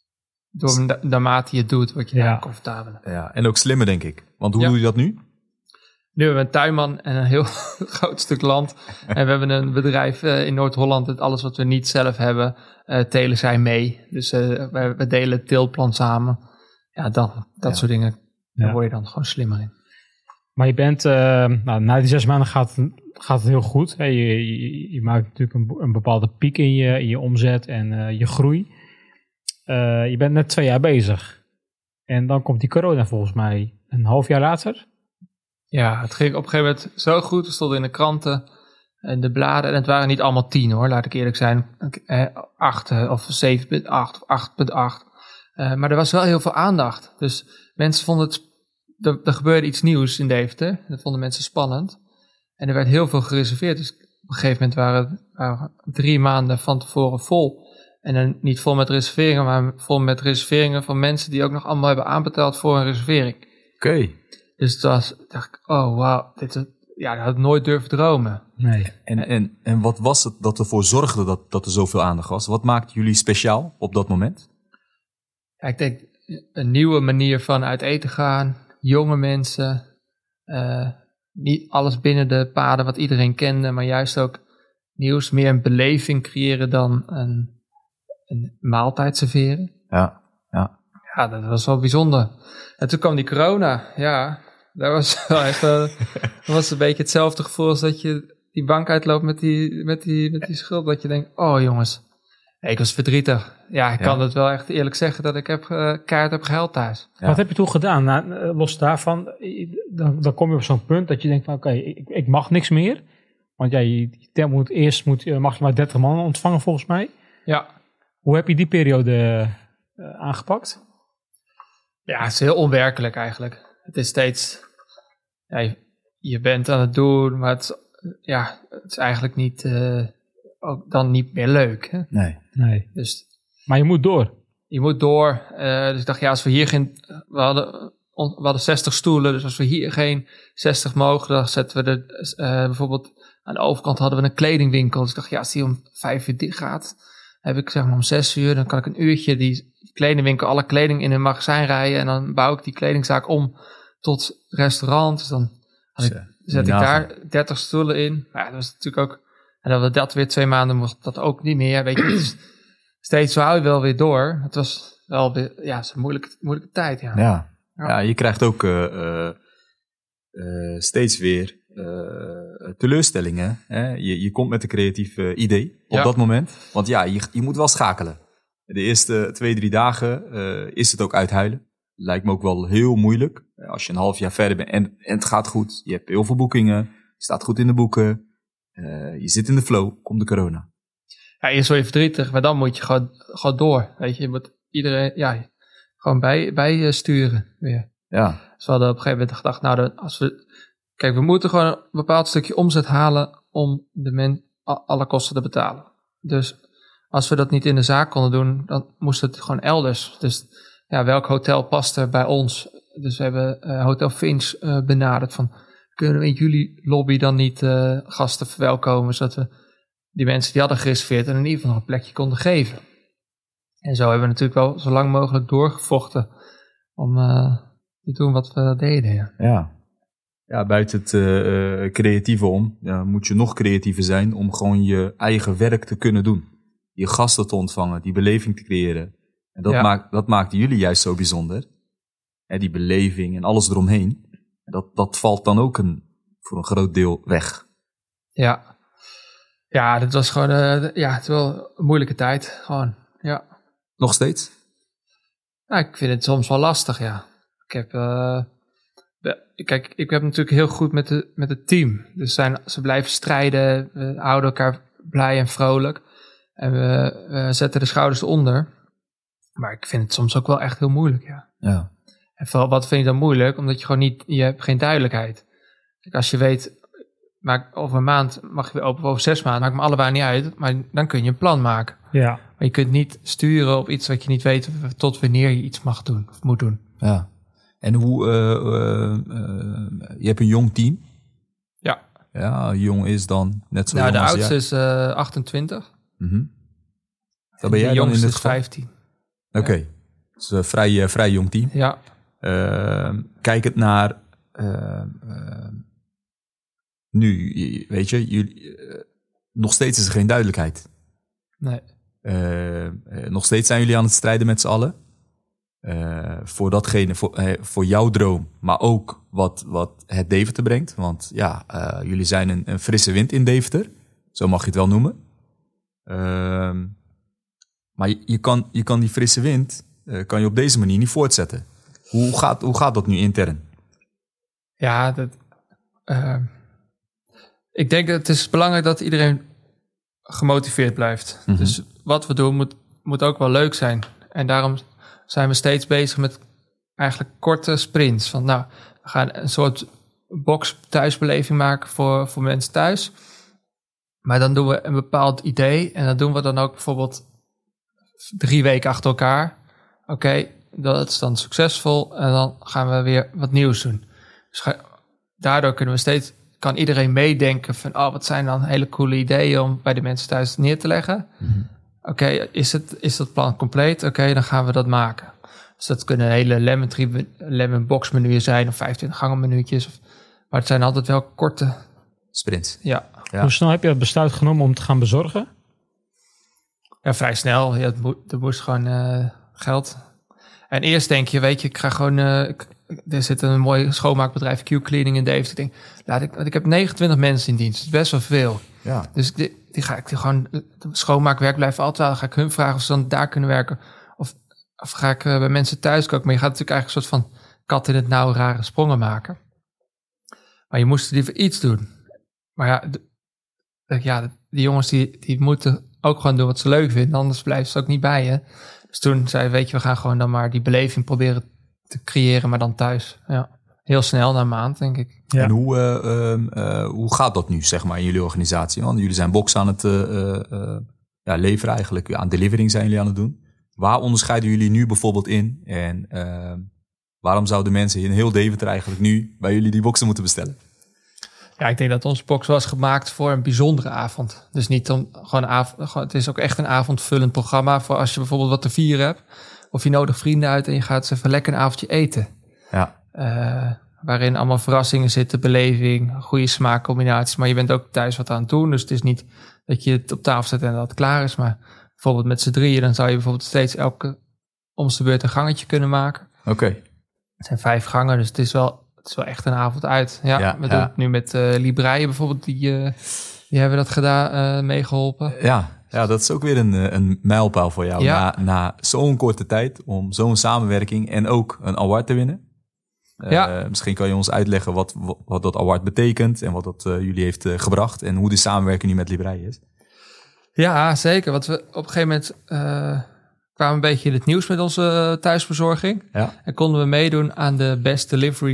naarmate je het doet, word je daar comfortabeler. Ja, en ook slimmer, denk ik. Want hoe doe je dat nu? Nu hebben we een tuinman en een heel groot stuk land. En we hebben een bedrijf in Noord-Holland. Alles wat we niet zelf hebben, telen zij mee. Dus we delen het teelplan samen. Ja, dat soort dingen. Daar word je dan gewoon slimmer in. Maar je bent, na die 6 maanden gaat het heel goed. Hè? Je maakt natuurlijk een bepaalde piek in je omzet en je groei. Je bent net 2 jaar bezig. En dan komt die corona volgens mij een half jaar later. Ja, het ging op een gegeven moment zo goed. We stonden in de kranten en de bladen. En het waren niet allemaal 10 hoor, laat ik eerlijk zijn. 8 of 7,8 of 8,8. Maar er was wel heel veel aandacht. Dus mensen vonden het... Er gebeurde iets nieuws in Deventer. Dat vonden mensen spannend. En er werd heel veel gereserveerd. Dus op een gegeven moment waren 3 maanden van tevoren vol. En dan niet vol met reserveringen, maar vol met reserveringen van mensen die ook nog allemaal hebben aanbetaald voor een reservering. Oké. Dus dacht ik, wauw, dat had ik nooit durven dromen. Nee. En wat was het dat ervoor zorgde dat er zoveel aandacht was? Wat maakte jullie speciaal op dat moment? Ja, ik denk een nieuwe manier van uit eten gaan, jonge mensen, niet alles binnen de paden wat iedereen kende, maar juist ook nieuws, meer een beleving creëren dan een maaltijd serveren. Ja, dat was wel bijzonder. En toen kwam die corona. Ja, dat was wel even... dat was een beetje hetzelfde gevoel als dat je die bank uitloopt met die schuld. Dat je denkt, jongens. Ik was verdrietig. Ja, ik kan het wel echt eerlijk zeggen dat ik keihard heb gehuild thuis. Ja. Wat heb je toen gedaan? Los daarvan, dan kom je op zo'n punt dat je denkt van oké, ik mag niks meer. Want mag je maar 30 man ontvangen volgens mij. Ja. Hoe heb je die periode aangepakt? Ja, het is heel onwerkelijk eigenlijk. Het is steeds... Ja, je bent aan het doen, maar het is eigenlijk niet... ook dan niet meer leuk. Hè? Nee. Dus, maar je moet door. Je moet door. Dus ik dacht, als we hier we hadden 60 stoelen, dus als we hier geen 60 mogen, dan zetten we bijvoorbeeld aan de overkant hadden we een kledingwinkel. Dus ik dacht, als die om 5 uur dicht gaat, heb ik zeg maar om 6 uur, dan kan ik een uurtje die kledingwinkel, alle kleding in een magazijn rijden en dan bouw ik die kledingzaak om tot restaurant. Dus dan zet ik daar 30 stoelen in. Maar dat was natuurlijk ook, en dat we dat weer 2 maanden mocht dat ook niet meer. Weet je, steeds zo hou je wel weer door. Het was wel weer, het is een moeilijke tijd. Ja, je krijgt ook steeds weer teleurstellingen. Hè? Je komt met een creatief idee op dat moment. Want je moet wel schakelen. De eerste 2-3 dagen is het ook uithuilen. lijkt me ook wel heel moeilijk. Als je een half jaar verder bent en het gaat goed. Je hebt heel veel boekingen. Je staat goed in de boeken. Je zit in de flow. Komt de corona. Ja, eerst word je verdrietig, maar dan moet je gewoon door. Weet je moet iedereen gewoon bij sturen weer. Ja. Dus we hadden op een gegeven moment gedacht, kijk, we moeten gewoon een bepaald stukje omzet halen om alle kosten te betalen. Dus als we dat niet in de zaak konden doen, dan moest het gewoon elders. Dus welk hotel past er bij ons? Dus we hebben Hotel Finch benaderd van, kunnen we in jullie lobby dan niet gasten verwelkomen, zodat we die mensen die hadden gereserveerd en in ieder geval nog een plekje konden geven. En zo hebben we natuurlijk wel zo lang mogelijk doorgevochten om te doen wat we deden. Ja, buiten het creatieve om, moet je nog creatiever zijn om gewoon je eigen werk te kunnen doen. Je gasten te ontvangen, die beleving te creëren. En dat maakt jullie juist zo bijzonder. En die beleving en alles eromheen. Dat valt dan ook voor een groot deel weg. Ja, dit was gewoon het is wel een moeilijke tijd. Gewoon, ja. Nog steeds? Nou, ik vind het soms wel lastig, ja. Ik heb natuurlijk heel goed met het team. Dus ze blijven strijden, we houden elkaar blij en vrolijk. En we zetten de schouders eronder. Maar ik vind het soms ook wel echt heel moeilijk, ja. En vooral, wat vind je dan moeilijk? Omdat je gewoon je hebt geen duidelijkheid. Kijk, als je weet, over een maand mag je weer open, over 6 maanden, maakt me allebei niet uit. Maar dan kun je een plan maken. Ja. Maar je kunt niet sturen op iets wat je niet weet tot wanneer je iets mag doen of moet doen. Ja. En je hebt een jong team? Ja. Ja, jong is dan net zo jong de als oudste is 28. Mm-hmm. Dat ben jij de dan in jongste dit is geval? 15. Oké. Dus een vrij jong team. Ja. Kijk het naar nu, weet je, jullie, nog steeds is er geen duidelijkheid. Nee. Nog steeds zijn jullie aan het strijden met z'n allen. Voor datgene, voor jouw droom, maar ook wat het Deventer brengt. Want jullie zijn een frisse wind in Deventer. Zo mag je het wel noemen. Maar je kan die frisse wind kan je op deze manier niet voortzetten. Hoe gaat dat nu intern? Ja, ik denk dat het is belangrijk dat iedereen gemotiveerd blijft. Mm-hmm. Dus wat we doen moet ook wel leuk zijn. En daarom zijn we steeds bezig met eigenlijk korte sprints. Van we gaan een soort box thuisbeleving maken voor mensen thuis. Maar dan doen we een bepaald idee. En dat doen we dan ook bijvoorbeeld 3 weken achter elkaar. Oké, dat is dan succesvol. En dan gaan we weer wat nieuws doen. Dus daardoor kan iedereen meedenken van, wat zijn dan hele coole ideeën om bij de mensen thuis neer te leggen. Mm-hmm. Oké, is dat plan compleet? Oké, dan gaan we dat maken. Dus dat kunnen hele lemon box menus zijn of 25 gangen menu'tjes. Maar het zijn altijd wel korte sprints. Ja. Hoe snel heb je het besluit genomen om te gaan bezorgen? Ja, vrij snel. Ja, er moest gewoon geld. En eerst denk je, weet je, ik ga gewoon... er zit een mooi schoonmaakbedrijf, Q-Cleaning in Deventer. Ik heb 29 mensen in dienst. Dat is best wel veel. Ja. Dus die ga ik gewoon... Schoonmaakwerk blijft altijd. Dan ga ik hun vragen of ze dan daar kunnen werken. Of ga ik bij mensen thuis koken. Maar je gaat natuurlijk eigenlijk een soort van kat in het nauw rare sprongen maken. Maar je moest liever iets doen. Maar die jongens die moeten ook gewoon doen wat ze leuk vinden. Anders blijven ze ook niet bij je. Dus toen zei weet je, we gaan gewoon dan maar die beleving proberen te creëren, maar dan thuis. Ja. Heel snel, na een maand, denk ik. Ja. En hoe gaat dat nu, zeg maar, in jullie organisatie? Want jullie zijn box aan het leveren eigenlijk. Aan delivering zijn jullie aan het doen. Waar onderscheiden jullie nu bijvoorbeeld in? En waarom zouden mensen in heel Deventer eigenlijk nu bij jullie die boxen moeten bestellen? Ja, ik denk dat onze box was gemaakt voor een bijzondere avond. Dus niet om gewoon het is ook echt een avondvullend programma voor als je bijvoorbeeld wat te vieren hebt. Of je nodigt vrienden uit en je gaat eens even lekker een avondje eten. Ja. Waarin allemaal verrassingen zitten, beleving, goede smaakcombinaties. Maar je bent ook thuis wat aan het doen. Dus het is niet dat je het op tafel zet en dat het klaar is. Maar bijvoorbeeld met z'n drieën, dan zou je bijvoorbeeld steeds elke om de beurt een gangetje kunnen maken. Oké. Het zijn 5 gangen, dus het is wel echt een avond uit. Ja, we doen het nu met Libraïe bijvoorbeeld. Die hebben dat gedaan, meegeholpen. Ja. Ja, dat is ook weer een mijlpaal voor jou. Ja. Na zo'n korte tijd om zo'n samenwerking en ook een award te winnen. Misschien kan je ons uitleggen wat dat award betekent en wat dat jullie heeft gebracht en hoe de samenwerking nu met Librei is. Ja, zeker. Want we op een gegeven moment kwamen een beetje in het nieuws met onze thuisbezorging. Ja. En konden we meedoen aan de Best Delivery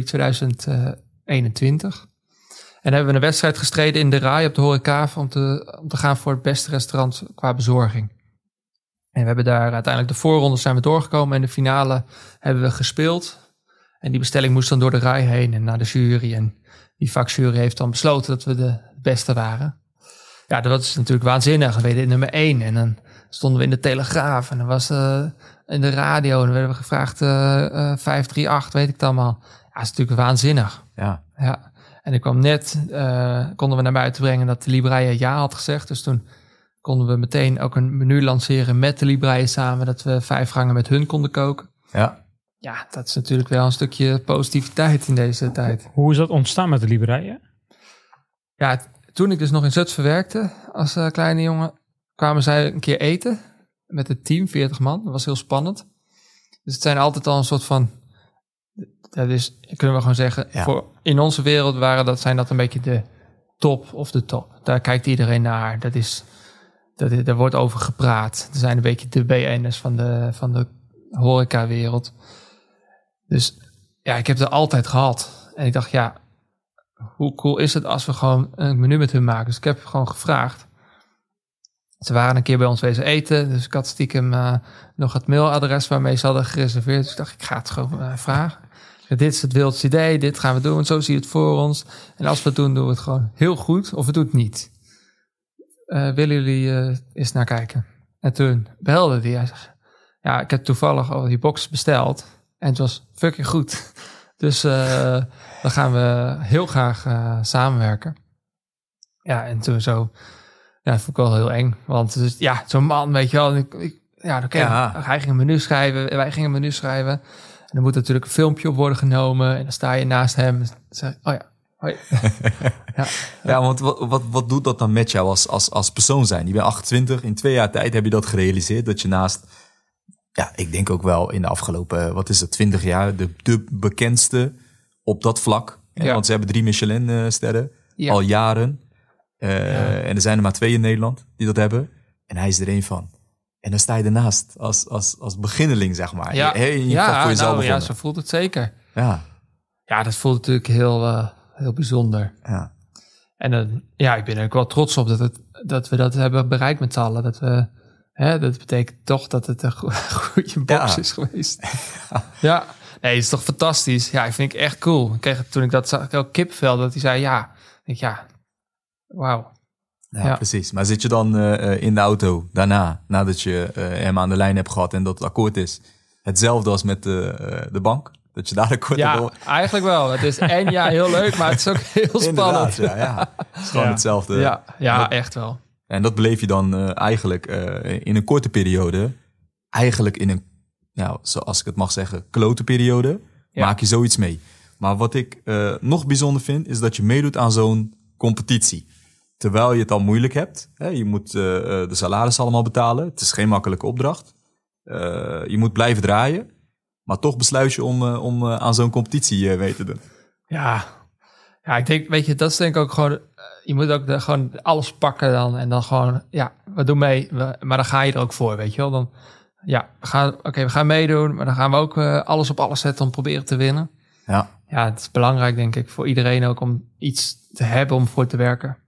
2021. En hebben we een wedstrijd gestreden in de RAI op de horeca om te gaan voor het beste restaurant qua bezorging. En we hebben daar uiteindelijk de voorronde zijn we doorgekomen en de finale hebben we gespeeld. En die bestelling moest dan door de RAI heen en naar de jury. En die vakjury heeft dan besloten dat we de beste waren. Ja, dat was natuurlijk waanzinnig. We werden nummer 1 en dan stonden we in de Telegraaf en dan was in de radio en dan werden we gevraagd 538, weet ik het allemaal. Ja, dat is natuurlijk waanzinnig. Ja. Ja. En ik kwam net, konden we naar buiten brengen dat de Librei ja had gezegd. Dus toen konden we meteen ook een menu lanceren met de Librei samen, dat we 5 gangen met hun konden koken. Ja. Ja, dat is natuurlijk wel een stukje positiviteit in deze tijd. Hoe is dat ontstaan met de Librei? Ja, toen ik dus nog in Zutphen werkte als kleine jongen, kwamen zij een keer eten met het team, 40 man. Dat was heel spannend. Dus het zijn altijd al een soort van, dat is, kunnen we gewoon zeggen, in onze wereld zijn dat een beetje de top of de top. Daar kijkt iedereen naar. Daar wordt over gepraat. Er zijn een beetje de BN'ers van de horeca-wereld. Dus ja, ik heb het altijd gehad. En ik dacht, ja, hoe cool is het als we gewoon een menu met hun maken? Dus ik heb gewoon gevraagd. Ze waren een keer bij ons wezen eten. Dus ik had stiekem nog het mailadres waarmee ze hadden gereserveerd. Dus ik dacht, ik ga het gewoon vragen. Dit is het wildste idee, dit gaan we doen. Zo zie je het voor ons. En als we het doen, doen we het gewoon heel goed. Of we doen het niet. Willen jullie eens naar kijken? En toen belde hij. Hij zei, ja, ik heb toevallig al die box besteld. En het was fucking goed. Dus dan gaan we heel graag samenwerken. Ja, en toen zo... Ja, dat vond ik wel heel eng. Want dus, ja, zo'n man, weet je wel. Hij ging een menu schrijven. Wij gingen een menu schrijven. En er moet natuurlijk een filmpje op worden genomen. En dan sta je naast hem. En dan zeg je, oh ja, hoi. Ja, want wat doet dat dan met jou als persoon zijn? Je bent 28. In 2 jaar tijd heb je dat gerealiseerd. Dat je naast... Ja, ik denk ook wel in de afgelopen, 20 jaar, de bekendste op dat vlak. Ja. Want ze hebben 3 Michelin-sterren, al jaren. En er zijn er maar 2 in Nederland die dat hebben. En hij is er 1 van. En dan sta je ernaast als beginneling, zeg maar. Ja, voor jezelf ja, zo voelt het zeker. Ja, ja, dat voelt natuurlijk heel bijzonder. Ja. En ik ben er ook wel trots op dat we dat hebben bereikt met z'n allen. Dat betekent toch dat het een goede box is geweest. Ja, nee, het is toch fantastisch. Ja, ik vind het echt cool. Ik kreeg toen ik dat zag, ook kipvel dat hij zei wauw. Ja, precies. Maar zit je dan in de auto daarna, nadat je hem aan de lijn hebt gehad en dat het akkoord is, hetzelfde als met de bank? Dat je daar akkoord hebt? Ja, eigenlijk wel. Het is heel leuk, maar het is ook heel spannend. Ja. Het is gewoon hetzelfde. Ja, echt wel. En dat beleef je dan eigenlijk in een korte periode. Eigenlijk in een, zoals ik het mag zeggen, klote periode. Ja. Maak je zoiets mee. Maar wat ik nog bijzonder vind, is dat je meedoet aan zo'n competitie. Terwijl je het al moeilijk hebt. Hè? Je moet de salaris allemaal betalen. Het is geen makkelijke opdracht. Je moet blijven draaien. Maar toch besluit je om aan zo'n competitie mee te doen. Ja, ik denk, weet je, dat is denk ik ook gewoon... Je moet ook gewoon alles pakken dan. En dan gewoon, we doen mee. Maar dan ga je er ook voor, weet je wel. Dan, we gaan meedoen. Maar dan gaan we ook alles op alles zetten om proberen te winnen. Ja. Ja, het is belangrijk, denk ik, voor iedereen ook om iets te hebben om voor te werken.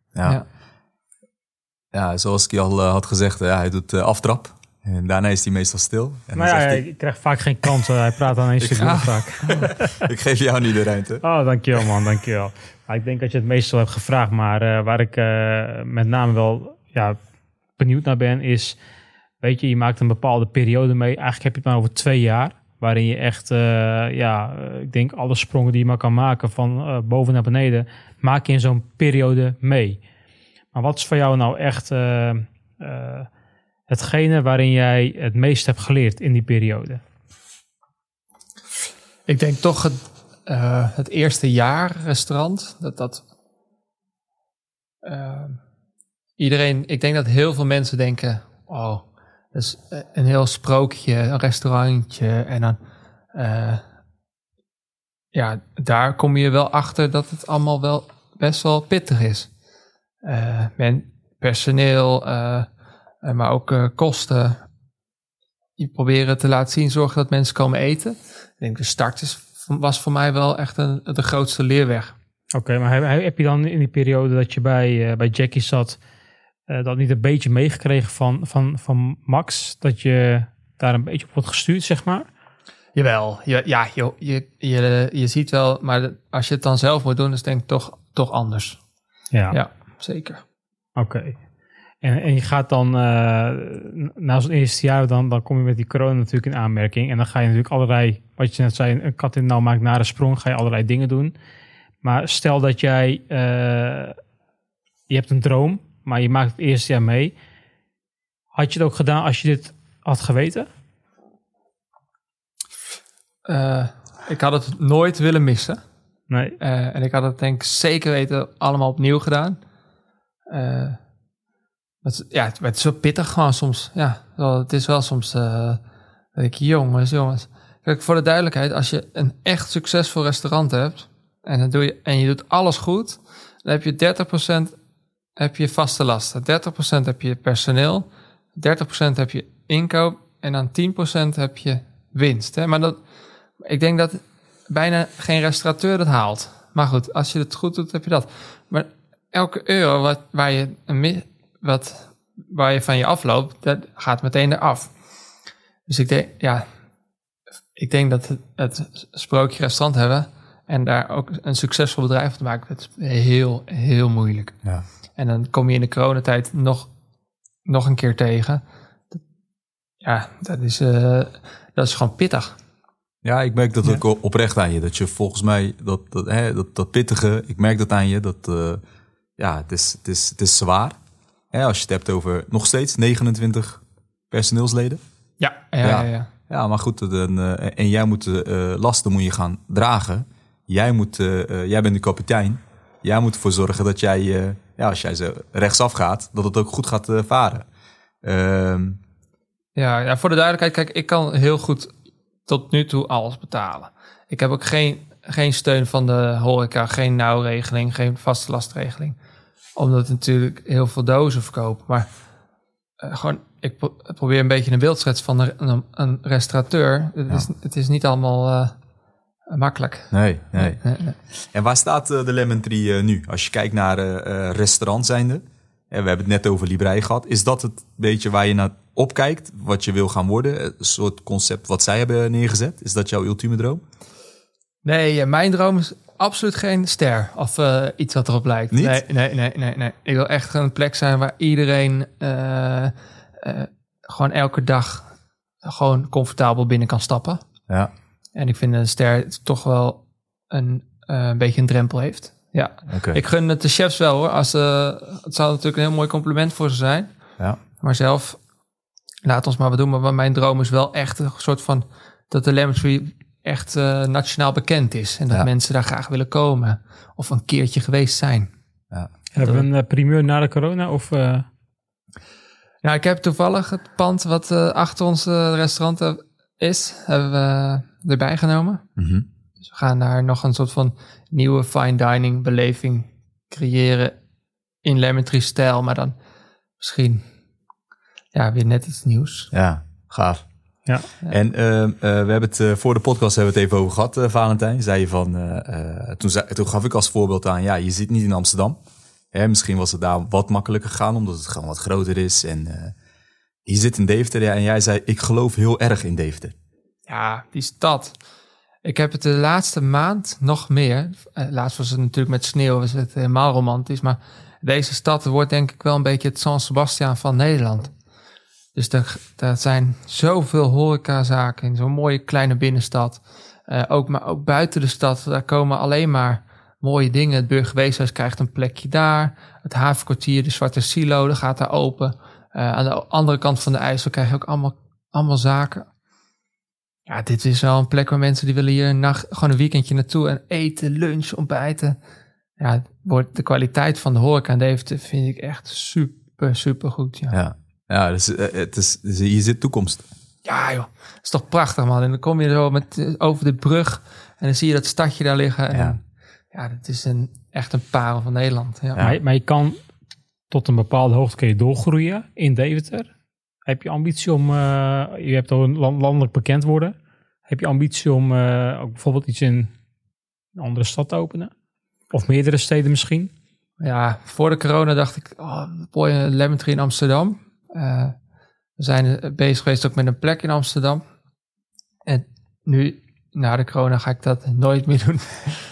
Ja, zoals ik je al had gezegd, hij doet aftrap. En daarna is hij meestal stil. En maar ik krijg vaak geen kans. Hij praat aan een stuk vaak. Ik geef jou niet de ruimte. Oh, dankjewel man, dankjewel. Ik denk dat je het meestal hebt gevraagd. Maar waar ik met name wel benieuwd naar ben is... Weet je maakt een bepaalde periode mee. Eigenlijk heb je het maar over 2 jaar. Waarin je echt, ik denk alle sprongen die je maar kan maken... van boven naar beneden, maak je in zo'n periode mee. Maar wat is voor jou nou echt... hetgene waarin jij het meest hebt geleerd in die periode? Ik denk toch het eerste jaar restaurant. ik denk dat heel veel mensen denken, oh, dat is een heel sprookje, een restaurantje. En dan, daar kom je wel achter dat het allemaal wel best wel pittig is. Personeel, maar ook kosten. Je proberen te laten zien, zorgen dat mensen komen eten. Ik denk de start was voor mij wel echt de grootste leerweg. Oké, maar heb je dan in die periode dat je bij Jackie zat, dat niet een beetje meegekregen van Max? Dat je daar een beetje op wordt gestuurd, zeg maar? Jawel, je ziet wel, maar als je het dan zelf moet doen, is het denk ik toch anders. Ja, zeker. Oké. En je gaat dan, na zo'n eerste jaar, dan kom je met die corona natuurlijk in aanmerking. En dan ga je natuurlijk allerlei, wat je net zei, een kat in de nauw maakt na de sprong, ga je allerlei dingen doen. Maar stel dat jij, je hebt een droom, maar je maakt het eerste jaar mee. Had je het ook gedaan als je dit had geweten? Ik had het nooit willen missen. Nee. En ik had het denk ik zeker weten allemaal opnieuw gedaan. Het is zo pittig gewoon soms. Ja, het is wel soms, jongens. Kijk, voor de duidelijkheid, als je een echt succesvol restaurant hebt en je doet alles goed, dan heb je 30% heb je vaste lasten, 30% heb je personeel, 30% heb je inkoop en dan 10% heb je winst. Hè? Maar ik denk dat bijna geen restaurateur dat haalt. Maar goed, als je het goed doet, heb je dat. Maar elke euro waar je van je afloopt, dat gaat meteen eraf. Dus ik denk dat het sprookje restaurant hebben en daar ook een succesvol bedrijf van te maken, dat is heel, heel moeilijk. Ja. En dan kom je in de coronatijd nog een keer tegen. Dat is gewoon pittig. Ja, ik merk dat ook oprecht aan je. Dat je volgens mij, dat pittige, ik merk dat aan je. Dat, het is zwaar. Als je het hebt over nog steeds 29 personeelsleden. Ja. Ja, maar goed, en jij moet lasten moet je gaan dragen. Jij bent de kapitein. Jij moet ervoor zorgen dat jij, als jij ze rechtsaf gaat, dat het ook goed gaat varen. Voor de duidelijkheid, kijk, ik kan heel goed tot nu toe alles betalen. Ik heb ook geen steun van de horeca, geen nauwregeling, geen vaste lastregeling. Omdat het natuurlijk heel veel dozen verkopen. Maar ik probeer een beetje een beeldschets van een restaurateur. Het is niet allemaal makkelijk. Nee. En waar staat de Lemon Tree nu? Als je kijkt naar restaurant zijnde. We hebben het net over Librei gehad. Is dat het beetje waar je naar opkijkt? Wat je wil gaan worden? Een soort concept wat zij hebben neergezet? Is dat jouw ultieme droom? Nee, mijn droom is absoluut geen ster. Of iets wat erop lijkt. Niet? Nee. Ik wil echt een plek zijn waar iedereen gewoon elke dag gewoon comfortabel binnen kan stappen. Ja. En ik vind een ster toch wel een beetje een drempel heeft. Ja, Okay. Ik gun het de chefs wel hoor. Het zou natuurlijk een heel mooi compliment voor ze zijn. Ja. Maar zelf, laat ons maar wat doen. Maar mijn droom is wel echt een soort van dat de Lemon Tree echt nationaal bekend is. En dat mensen daar graag willen komen. Of een keertje geweest zijn. Ja. Hebben we een primeur na de corona? Of, Ja, ik heb toevallig het pand wat achter ons restaurant is, hebben we erbij genomen. Mm-hmm. Dus we gaan daar nog een soort van nieuwe fine dining beleving creëren in Lemon Tree stijl, maar dan misschien weer net iets nieuws. Ja, gaaf. Ja. En we hebben het voor de podcast hebben we het even over gehad, Valentijn. Zei je van, toen gaf ik als voorbeeld aan, je zit niet in Amsterdam. Misschien was het daar wat makkelijker gegaan, omdat het gewoon wat groter is. En je zit in Deventer en jij zei, ik geloof heel erg in Deventer. Ja, die stad. Ik heb het de laatste maand nog meer. Laatst was het natuurlijk met sneeuw, was het helemaal romantisch. Maar deze stad wordt denk ik wel een beetje het San Sebastian van Nederland. Dus er zijn zoveel horecazaken in zo'n mooie kleine binnenstad. Maar ook buiten de stad, daar komen alleen maar mooie dingen. Het Burgerweeshuis krijgt een plekje daar. Het havenkwartier, de Zwarte Silo, dat gaat daar open. Aan de andere kant van de IJssel krijg je ook allemaal zaken. Ja, dit is wel een plek waar mensen die willen hier gewoon een weekendje naartoe en eten, lunch, ontbijten. Ja, wordt de kwaliteit van de horeca in Deventer vind ik echt supergoed. Ja. Ja, dus, hier zit toekomst. Ja joh, dat is toch prachtig man. En dan kom je zo over de brug en dan zie je dat stadje daar liggen. En, dat is echt een parel van Nederland. Ja. Maar je kan tot een bepaalde hoogte kun je doorgroeien in Deventer. Heb je ambitie om, je hebt al landelijk bekend worden. Heb je ambitie om ook bijvoorbeeld iets in een andere stad te openen? Of meerdere steden misschien? Ja, voor de corona dacht ik, Lemon Tree in Amsterdam. We zijn bezig geweest ook met een plek in Amsterdam. En nu, na de corona, ga ik dat nooit meer doen.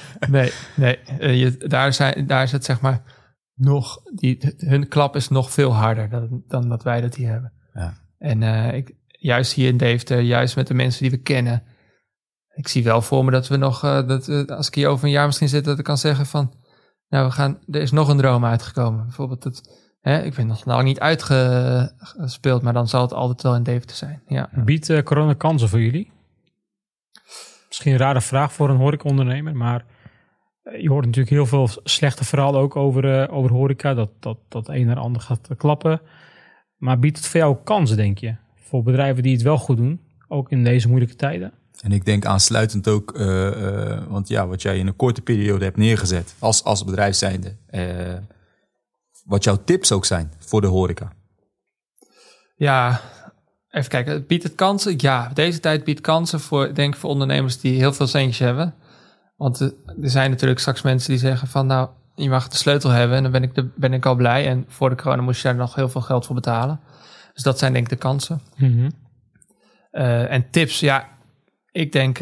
Nee. Daar is het zeg maar nog, hun klap is nog veel harder dan dat wij dat hier hebben. Ja. En juist hier in Deventer, juist met de mensen die we kennen. Ik zie wel voor me dat we nog, als ik hier over een jaar misschien zit, dat ik kan zeggen van, nou er is nog een droom uitgekomen. Bijvoorbeeld ik ben nog lang niet uitgespeeld, maar dan zal het altijd wel in Deventer zijn. Ja. Biedt corona kansen voor jullie? Misschien een rare vraag voor een horecaondernemer, maar je hoort natuurlijk heel veel slechte verhalen ook over horeca, dat een naar ander gaat klappen. Maar biedt het voor jou kansen, denk je? Voor bedrijven die het wel goed doen, ook in deze moeilijke tijden? En ik denk aansluitend ook, want wat jij in een korte periode hebt neergezet als bedrijf zijnde, wat jouw tips ook zijn voor de horeca. Ja, even kijken. Biedt het kansen? Ja, deze tijd biedt kansen voor ondernemers die heel veel centjes hebben. Want er zijn natuurlijk straks mensen die zeggen van, nou, je mag de sleutel hebben en dan ben ik al blij. En voor de corona moest je daar nog heel veel geld voor betalen. Dus dat zijn denk ik de kansen. Mm-hmm. En tips, ik denk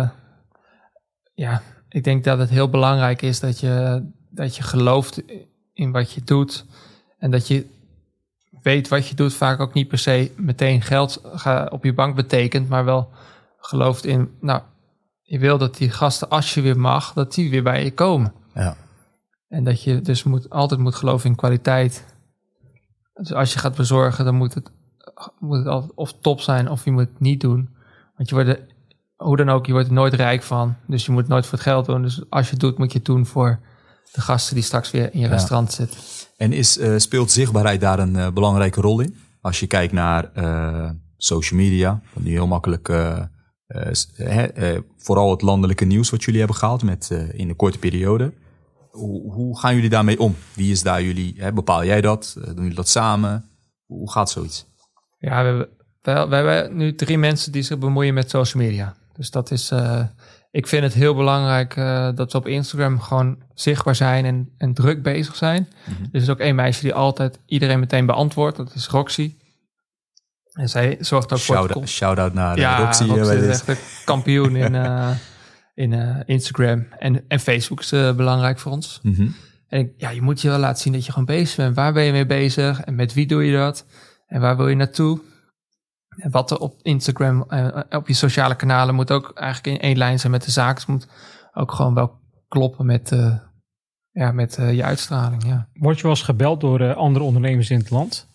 dat het heel belangrijk is dat je gelooft in wat je doet. En dat je weet wat je doet. Vaak ook niet per se meteen geld op je bank betekent. Maar wel gelooft in, nou, je wil dat die gasten, als je weer mag, dat die weer bij je komen. Ja. En dat je dus altijd moet geloven in kwaliteit. Dus als je gaat bezorgen, dan moet het altijd of top zijn of je moet het niet doen. Want je wordt er nooit rijk van. Dus je moet het nooit voor het geld doen. Dus als je het doet, moet je het doen voor de gasten die straks weer in je restaurant zitten. En speelt zichtbaarheid daar een belangrijke rol in? Als je kijkt naar social media, die heel makkelijk, vooral het landelijke nieuws wat jullie hebben gehaald in een korte periode. Hoe gaan jullie daarmee om? Wie is daar jullie? Bepaal jij dat? Doen jullie dat samen? Hoe gaat zoiets? Ja, we hebben nu 3 mensen die zich bemoeien met social media. Dus dat is, ik vind het heel belangrijk dat we op Instagram gewoon zichtbaar zijn en druk bezig zijn. Mm-hmm. Er is ook 1 meisje die altijd iedereen meteen beantwoordt. Dat is Roxy. En zij zorgt ook voor... Shout-out naar Roxy. Roxy is echt een kampioen in Instagram. En Facebook is belangrijk voor ons. Mm-hmm. En je moet je wel laten zien dat je gewoon bezig bent. Waar ben je mee bezig? En met wie doe je dat? En waar wil je naartoe? En wat er op Instagram, op je sociale kanalen moet ook eigenlijk in 1 lijn zijn met de zaak. Het moet ook gewoon wel kloppen met je uitstraling. Ja. Word je wel eens gebeld door andere ondernemers in het land?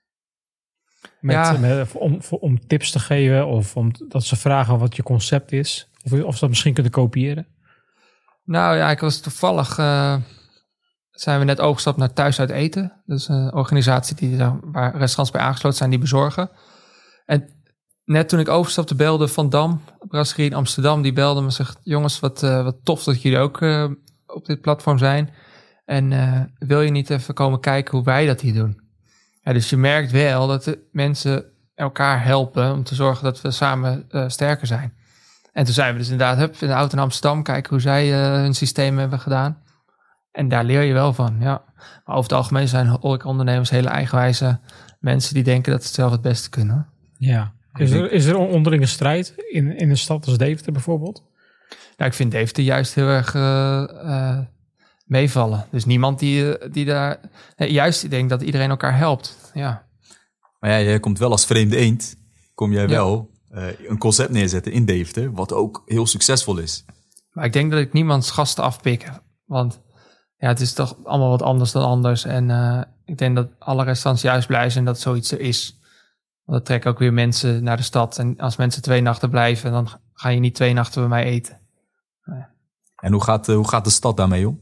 Om tips te geven of dat ze vragen wat je concept is? Of ze dat misschien kunnen kopiëren? Nou ja, ik was toevallig... zijn we net overgestapt naar Thuis uit Eten. Dat is een organisatie waar restaurants bij aangesloten zijn die bezorgen. En net toen ik overstapte belde Van Dam, brasserie in Amsterdam, die belde me en zegt, jongens, wat tof dat jullie ook op dit platform zijn. En wil je niet even komen kijken hoe wij dat hier doen? Ja, dus je merkt wel dat de mensen elkaar helpen om te zorgen dat we samen sterker zijn. En toen zijn we dus inderdaad in de auto in Amsterdam kijken hoe zij hun systeem hebben gedaan. En daar leer je wel van, ja. Maar over het algemeen zijn horecaondernemers hele eigenwijze mensen die denken dat ze het zelf het beste kunnen. Ja. Is er onderlinge strijd in een stad als Deventer bijvoorbeeld? Nou, ik vind Deventer juist heel erg meevallen. Dus niemand die daar... Juist, ik denk dat iedereen elkaar helpt, ja. Maar ja, jij komt wel als vreemde eend. Kom jij wel een concept neerzetten in Deventer, wat ook heel succesvol is. Maar ik denk dat ik niemands gasten afpik. Want het is toch allemaal wat anders dan anders. En ik denk dat alle restaurants juist blij zijn dat zoiets er is. Want dat trekt ook weer mensen naar de stad. En als mensen 2 nachten blijven, dan ga je niet 2 nachten bij mij eten. Nee. En hoe gaat de stad daarmee om?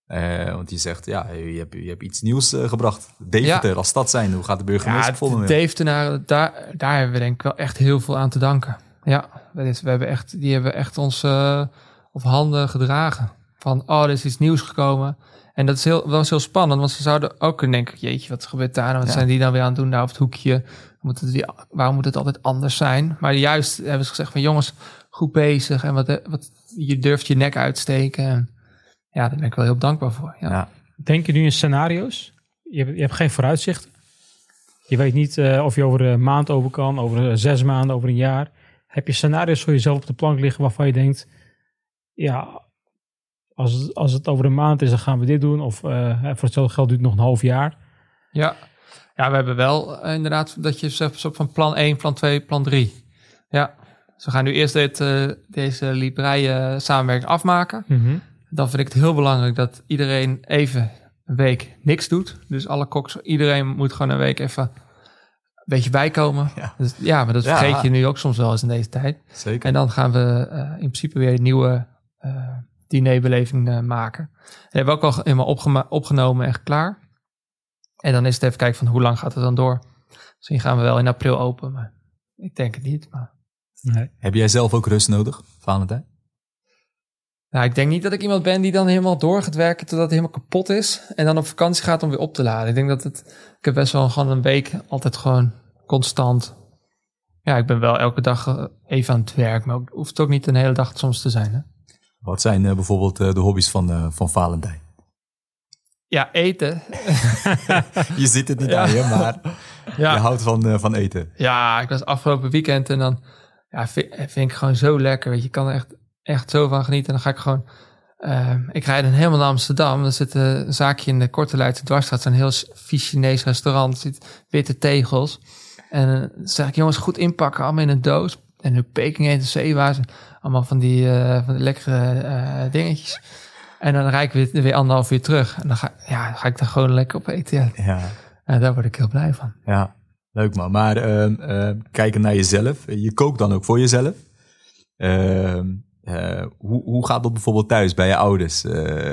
Want je zegt, je hebt iets nieuws gebracht. Deventer, als stad zijn, hoe gaat de burgemeester volgen? Deventenaren, daar hebben we denk ik wel echt heel veel aan te danken. Ja, die hebben echt ons op handen gedragen. Van, er is iets nieuws gekomen. En dat was heel spannend, want ze zouden ook kunnen denken, jeetje, wat gebeurt daar nou? Wat zijn die dan weer aan het doen daar op het hoekje? Waarom moet het altijd anders zijn? Maar juist hebben ze gezegd van, jongens, goed bezig. En wat je durft je nek uitsteken. En daar ben ik wel heel dankbaar voor. Ja. Denk je nu in scenario's? Je hebt geen vooruitzichten. Je weet niet of je over een maand over kan, over 6 maanden, over een jaar. Heb je scenario's voor jezelf op de plank liggen waarvan je denkt, als het over een maand is, dan gaan we dit doen. Of voor hetzelfde geld duurt het nog een half jaar. Ja, we hebben wel inderdaad dat je zegt van plan 1, plan 2, plan 3. Ja, dus we gaan nu eerst deze Librei samenwerking afmaken. Mm-hmm. Dan vind ik het heel belangrijk dat iedereen even een week niks doet. Dus alle koks, iedereen moet gewoon een week even een beetje bijkomen. Ja, dus, maar dat vergeet je nu ook soms wel eens in deze tijd. Zeker. En dan gaan we in principe weer een nieuwe dinerbeleving maken. Dat hebben we ook al helemaal opgenomen en klaar. En dan is het even kijken van hoe lang gaat het dan door. Misschien gaan we wel in april open, maar ik denk het niet. Maar... Nee. Heb jij zelf ook rust nodig, Valentijn? Nou, ik denk niet dat ik iemand ben die dan helemaal door gaat werken totdat het helemaal kapot is. En dan op vakantie gaat om weer op te laden. Ik denk ik heb best wel gewoon een week altijd gewoon constant. Ja, ik ben wel elke dag even aan het werk, maar het hoeft ook niet een hele dag soms te zijn. Hè? Wat zijn bijvoorbeeld de hobby's van Valentijn? Ja, eten. Je ziet het niet aan je, maar je houdt van eten. Ja, ik was afgelopen weekend en dan vind ik gewoon zo lekker. Weet je, kan er echt zo van genieten. En dan ga ik gewoon... ik rijd dan helemaal naar Amsterdam. Er zit een zaakje in de Korte Leidse Dwarsstraat. Zo'n heel vies Chinees restaurant. Er zitten witte tegels. En dan zeg ik, jongens, goed inpakken. Allemaal in een doos. En nu Peking eten, zeewaars. Allemaal van die lekkere dingetjes. En dan rijd ik weer 1,5 uur terug. En dan ga ik daar gewoon lekker op eten. Ja. En daar word ik heel blij van. Ja, leuk man. Maar kijken naar jezelf. Je kookt dan ook voor jezelf. Hoe gaat dat bijvoorbeeld thuis bij je ouders?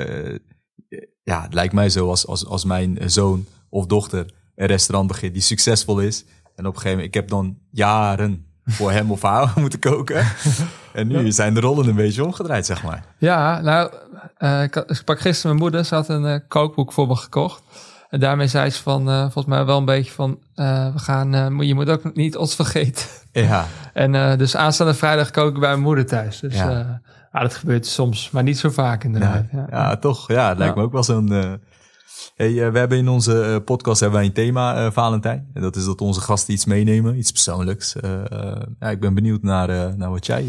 Het lijkt mij zo als mijn zoon of dochter een restaurant begint die succesvol is. En op een gegeven moment, ik heb dan jaren voor hem of haar moeten koken. En nu zijn de rollen een beetje omgedraaid, zeg maar. Ja, nou, ik sprak gisteren mijn moeder. Ze had een kookboek voor me gekocht. En daarmee zei ze van, volgens mij wel een beetje van, je moet ook niet ons vergeten. Ja. En dus aanstaande vrijdag kook ik bij mijn moeder thuis. Dus dat gebeurt soms, maar niet zo vaak inderdaad. Ja, toch. Ja, het lijkt me ook wel zo'n... we hebben in onze podcast een thema, Valentijn. En dat is dat onze gasten iets meenemen, iets persoonlijks. Ik ben benieuwd naar wat jij...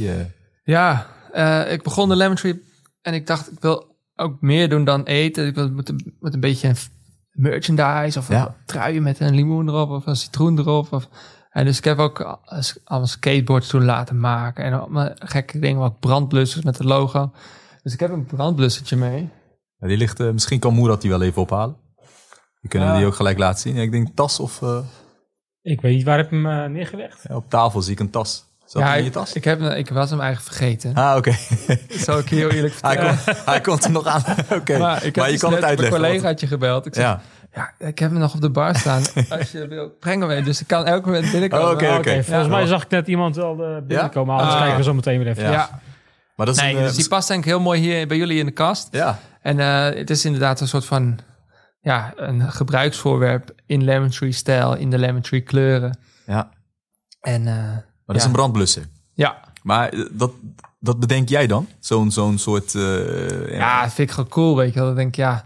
ik begon de Lemon Tree en ik dacht, ik wil ook meer doen dan eten. Ik wil met een beetje merchandise of een trui met een limoen erop of een citroen erop. En dus ik heb ook allemaal skateboards toen laten maken. En allemaal gekke dingen, ook brandblussers met het logo. Dus ik heb een brandblussertje mee. Ja, die ligt, misschien kan Moerad die wel even ophalen. Die kunnen die ook gelijk laten zien. Ik denk tas of... Ik weet niet, waar heb je hem neergelegd? Ja, op tafel zie ik een tas. Zat hij in je tas? Ik was hem eigenlijk vergeten. Oké. Dat zal ik heel eerlijk vertellen. Hij komt er nog aan. Oké. Maar je kan het uitleggen. Mijn collegaatje gebeld. Ik zeg, ik heb hem nog op de bar staan. Als je wil, breng hem mee. Dus ik kan elk moment binnenkomen. Oké. Volgens mij zag ik net iemand wel binnenkomen. Anders kijken we zo meteen weer even. Ja. Maar dat is dus die past denk ik heel mooi hier bij jullie in de kast. Ja. En het is inderdaad een soort van... een gebruiksvoorwerp in Lemon Tree stijl. In de Lemon Tree kleuren. Ja. En... maar dat is een brandblusser. Ja. Maar dat bedenk jij dan? Zo'n soort... dat vind ik gewoon cool, weet je wel. Dan denk ik,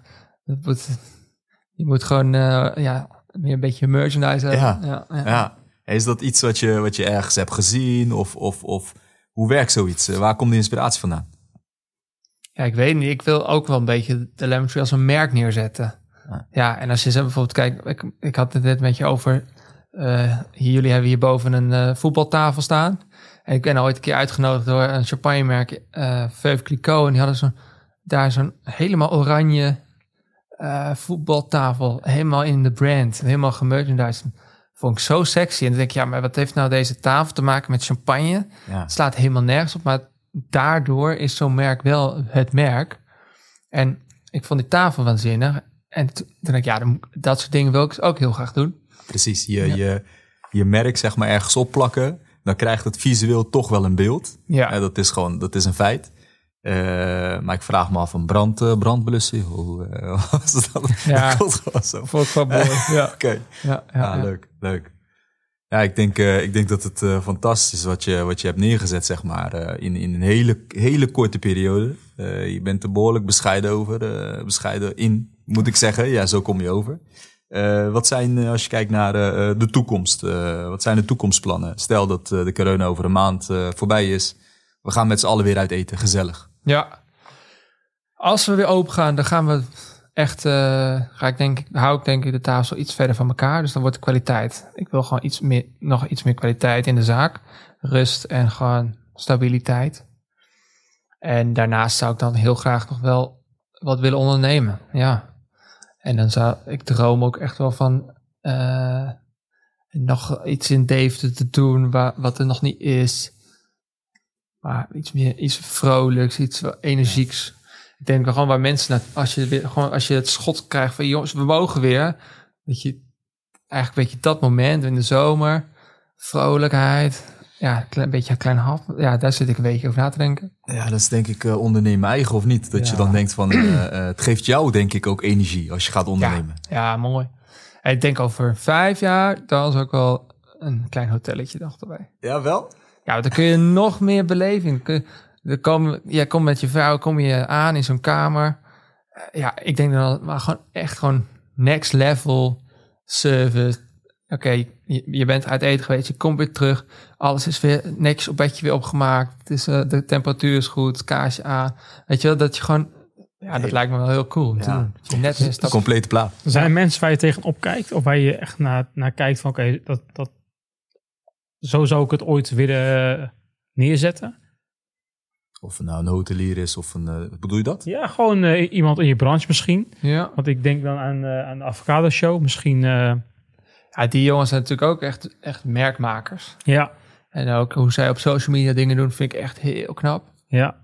je moet gewoon meer een beetje merchandise hebben. Ja. Is dat iets wat je ergens hebt gezien? Of hoe werkt zoiets? Waar komt de inspiratie vandaan? Ja, ik weet niet. Ik wil ook wel een beetje de Lemon Tree als een merk neerzetten. Ja, en als je zelf bijvoorbeeld kijkt... Ik had het net met je over... jullie hebben hierboven een voetbaltafel staan. En ik ben ooit een keer uitgenodigd door een champagnemerk, Veuve Clicquot. En die hadden zo'n helemaal oranje voetbaltafel. Helemaal in de brand. Helemaal gemerchandised. Vond ik zo sexy. En dan denk ik, maar wat heeft nou deze tafel te maken met champagne? Ja. Het slaat helemaal nergens op. Maar daardoor is zo'n merk wel het merk. En ik vond die tafel waanzinnig. En toen dacht ik, dat soort dingen wil ik ook heel graag doen. Precies, je merk zeg maar ergens opplakken. Dan krijgt het visueel toch wel een beeld. Ja. Dat is een feit. Maar ik vraag me af, een brandblussen, hoe was dat? Ja, Zo. vond ik wel mooi. Ja. Oké. Ja. Leuk. Ja, ik denk dat het fantastisch is wat je hebt neergezet, zeg maar, in een hele korte periode. Je bent er behoorlijk bescheiden in, moet ik zeggen. Ja, zo kom je over. Wat zijn, als je kijkt naar de toekomst, wat zijn de toekomstplannen? Stel dat de corona over een maand voorbij is. We gaan met z'n allen weer uit eten, gezellig. Ja. Als we weer open gaan, dan gaan we echt, hou ik denk ik de tafel iets verder van elkaar. Dus dan wordt de kwaliteit. Ik wil gewoon nog iets meer kwaliteit in de zaak. Rust en gewoon stabiliteit. En daarnaast zou ik dan heel graag nog wel wat willen ondernemen. Ja. En dan ik droom ook echt wel van nog iets in Deventer te doen wat er nog niet is. Maar iets vrolijks, iets energieks. Ik denk wel gewoon waar mensen, als je het schot krijgt van jongens, we mogen weer. Eigenlijk weet je dat moment in de zomer, vrolijkheid. Ja, een beetje een klein hap. Ja, daar zit ik een beetje over na te denken. Ja, dat is denk ik ondernemen eigen of niet. Dat je dan denkt van, het geeft jou denk ik ook energie als je gaat ondernemen. Ja, mooi. En ik denk over 5 jaar, dan is ook wel een klein hotelletje achterbij. Ja, wel? Ja, dan kun je nog meer beleving. Jij komt met je vrouw, kom je aan in zo'n kamer. Ja, ik denk dan maar gewoon next level service. Oké, je bent uit eten geweest, je komt weer terug. Alles is weer netjes op bedje weer opgemaakt. Het is, de temperatuur is goed, kaarsje aan. Weet je wel, dat je gewoon... Ja, dat lijkt me wel heel cool om te doen. Dat je net een stap... Complete plaat. Zijn er mensen waar je tegenop kijkt? Of waar je echt naar kijkt van oké, zo zou ik het ooit willen neerzetten? Of het nou een hotelier is of een... bedoel je dat? Ja, gewoon iemand in je branche misschien. Ja. Want ik denk dan aan de Avocado Show. Misschien... Ja, die jongens zijn natuurlijk ook echt merkmakers. Ja. En ook hoe zij op social media dingen doen, vind ik echt heel knap. Ja.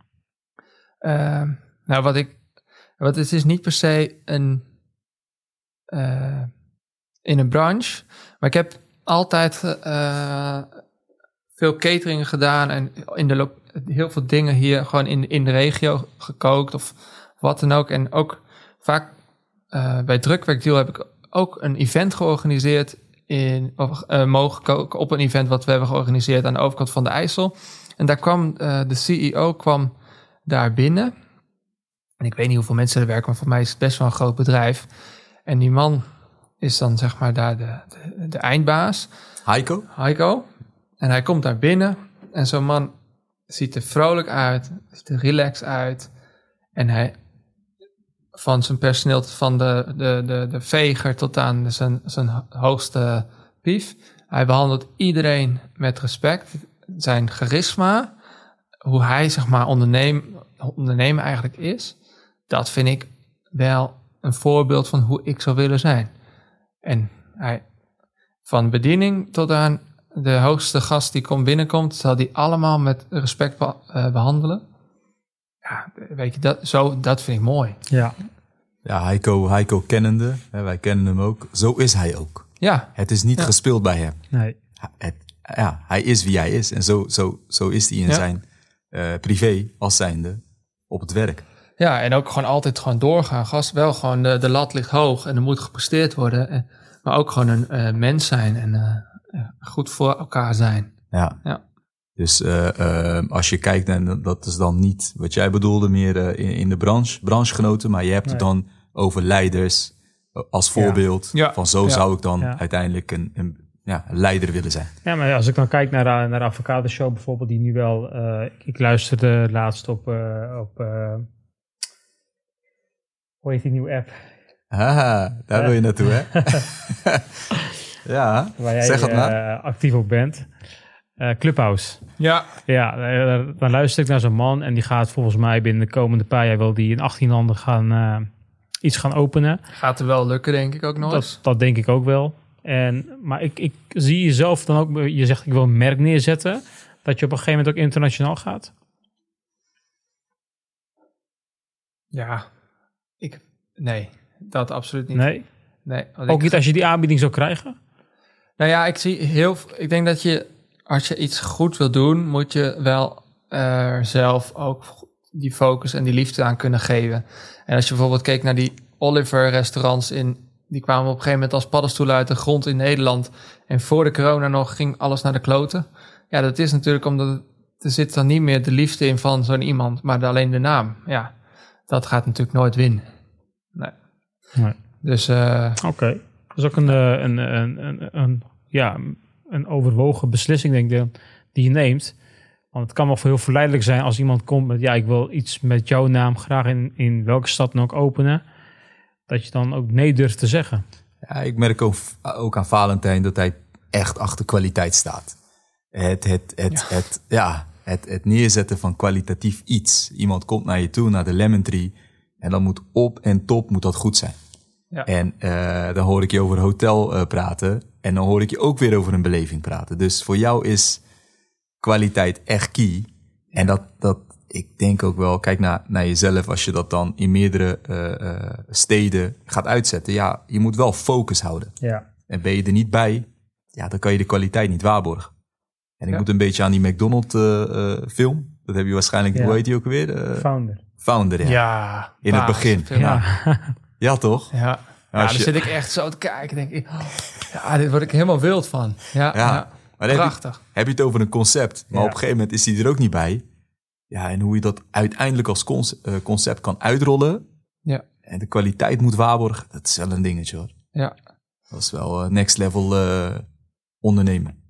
Nou, het is niet per se in een branche. Maar ik heb altijd veel cateringen gedaan en heel veel dingen hier gewoon in de regio gekookt of wat dan ook. En ook vaak bij Drukwerkdeal heb ik ook een event georganiseerd mogen koken op een event wat we hebben georganiseerd aan de overkant van de IJssel. En daar kwam de CEO daar binnen. En ik weet niet hoeveel mensen er werken, maar voor mij is het best wel een groot bedrijf. En die man is dan zeg maar daar de eindbaas. Heiko. En hij komt daar binnen. En zo'n man ziet er vrolijk uit. Ziet er relaxed uit. En hij... Van zijn personeel, van de veger tot aan zijn hoogste pief. Hij behandelt iedereen met respect. Zijn charisma, hoe hij zeg maar ondernemen eigenlijk is, dat vind ik wel een voorbeeld van hoe ik zou willen zijn. En van bediening tot aan de hoogste gast die binnenkomt, zal die allemaal met respect behandelen. Ja, weet je, dat vind ik mooi. Ja. Ja, Heiko kennende, wij kennen hem ook. Zo is hij ook. Ja. Het is niet gespeeld bij hem. Nee. Hij is wie hij is. En zo is hij in zijn privé als zijnde op het werk. Ja, en ook gewoon altijd gewoon doorgaan. Gast, wel gewoon de lat ligt hoog en er moet gepresteerd worden. Maar ook gewoon een mens zijn en goed voor elkaar zijn. Ja. Dus als je kijkt, en dat is dan niet wat jij bedoelde, meer in de branchegenoten, maar je hebt het dan over leiders als voorbeeld. Ja. Van zou ik dan uiteindelijk een leider willen zijn. Ja, maar als ik dan kijk naar de Avocado Show bijvoorbeeld, die nu wel... ik luisterde laatst op hoe heet die nieuwe app? Daar wil je naartoe, hè? Ja, waar jij zeg het maar. Actief op bent. Clubhouse. Ja. Ja, dan luister ik naar zo'n man en die gaat volgens mij binnen de komende paar jaar wil die in 18 landen iets gaan openen. Gaat er wel lukken, denk ik ook nog eens. Dat denk ik ook wel. Maar ik zie jezelf dan ook, je zegt ik wil een merk neerzetten, dat je op een gegeven moment ook internationaal gaat. Ja, Nee, dat absoluut niet. Nee? Nee, want Ook niet als je die aanbieding zou krijgen? Nou ja, ik denk dat je, als je iets goed wil doen, moet je wel zelf ook die focus en die liefde aan kunnen geven. En als je bijvoorbeeld keek naar die Oliver restaurants die kwamen op een gegeven moment als paddenstoelen uit de grond in Nederland. En voor de corona nog ging alles naar de kloten. Ja, dat is natuurlijk omdat er zit dan niet meer de liefde in van zo'n iemand, maar alleen de naam. Ja, dat gaat natuurlijk nooit winnen. Nee. Dus Oké. Dat is ook een overwogen beslissing, denk ik, die je neemt. Want het kan wel heel verleidelijk zijn als iemand komt met, ik wil iets met jouw naam graag in welke stad dan ook openen. Dat je dan ook nee durft te zeggen. Ja, ik merk ook aan Valentijn dat hij echt achter kwaliteit staat. Het neerzetten van kwalitatief iets. Iemand komt naar je toe, naar de Lemon Tree. En dan moet op en top moet dat goed zijn. Ja. En dan hoor ik je over hotel praten. En dan hoor ik je ook weer over een beleving praten. Dus voor jou is kwaliteit echt key. En dat ik denk ook wel, kijk naar jezelf. Als je dat dan in meerdere steden gaat uitzetten. Ja, je moet wel focus houden. Ja. En ben je er niet bij, dan kan je de kwaliteit niet waarborgen. En ik moet een beetje aan die McDonald's film. Dat heb je waarschijnlijk, hoe heet die ook weer? Founder, ja. Ja. In het begin. Ja, toch? Ja. Daar zit ik echt zo te kijken. Denk ik, dit word ik helemaal wild van. Ja. Maar prachtig. Heb je het over een concept. Maar op een gegeven moment is die er ook niet bij. Ja, en hoe je dat uiteindelijk als concept kan uitrollen. Ja. En de kwaliteit moet waarborgen. Dat is wel een dingetje, hoor. Ja. Dat is wel next level ondernemen.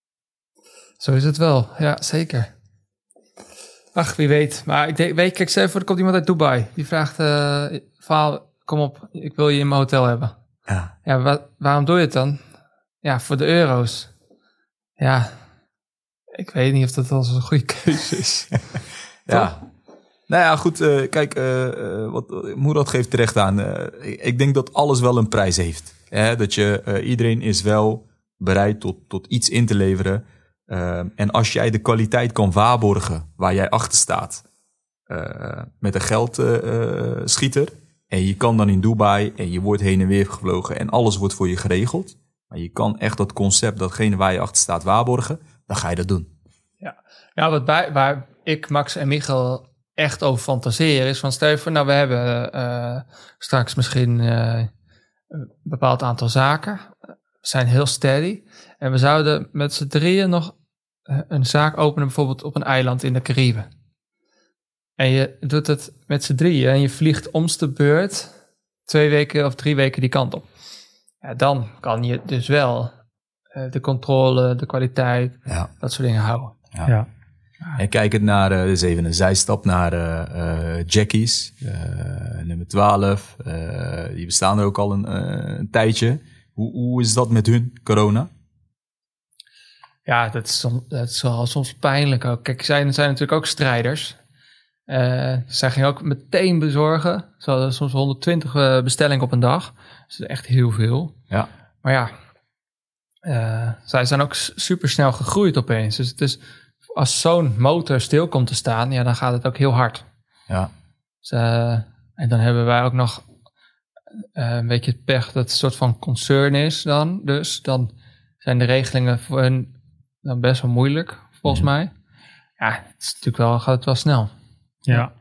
Zo is het wel. Ja, zeker. Ach, wie weet. Maar ik denk, kijk, stel voor, er komt iemand uit Dubai. Die vraagt, kom op, ik wil je in mijn hotel hebben. Ja, waarom doe je het dan? Ja, voor de euro's. Ja, ik weet niet of dat dan zo'n goede keuze is. Ja. Nou ja, goed. Kijk, Moerad geeft terecht aan. Ik denk dat alles wel een prijs heeft. Dat iedereen is wel bereid tot iets in te leveren. En als jij de kwaliteit kan waarborgen waar jij achter staat. Met een geldschieter. En je kan dan in Dubai en je wordt heen en weer gevlogen. En alles wordt voor je geregeld. Maar je kan echt dat concept, datgene waar je achter staat, waarborgen. Dan ga je dat doen. Ja, waar ik, Max en Michael echt over fantaseren is. Van stel je voor, we hebben straks misschien een bepaald aantal zaken. We zijn heel steady. En we zouden met z'n drieën nog een zaak openen, bijvoorbeeld op een eiland in de Cariben. En je doet het met z'n drieën en je vliegt om de beurt 2 weken of 3 weken die kant op. Ja, dan kan je dus wel de controle, de kwaliteit, dat soort dingen houden. Ja. En kijk het naar, dus even een zijstap naar Jackie's, nummer 12. Die bestaan er ook al een tijdje. Hoe is dat met hun, corona? Ja, dat is wel soms pijnlijk ook. Kijk, zij zijn natuurlijk ook strijders. Zij gingen ook meteen bezorgen. Ze hadden soms 120 bestellingen op een dag. Dus dat is echt heel veel. Ja. Maar ja, zij zijn ook super snel gegroeid opeens. Dus het is, als zo'n motor stil komt te staan, dan gaat het ook heel hard. Ja. Dus, en dan hebben wij ook nog een beetje het pech dat het een soort van concern is dan. Dus dan zijn de regelingen voor hen dan best wel moeilijk, volgens mij. Ja, het is natuurlijk gaat het wel snel. Ja.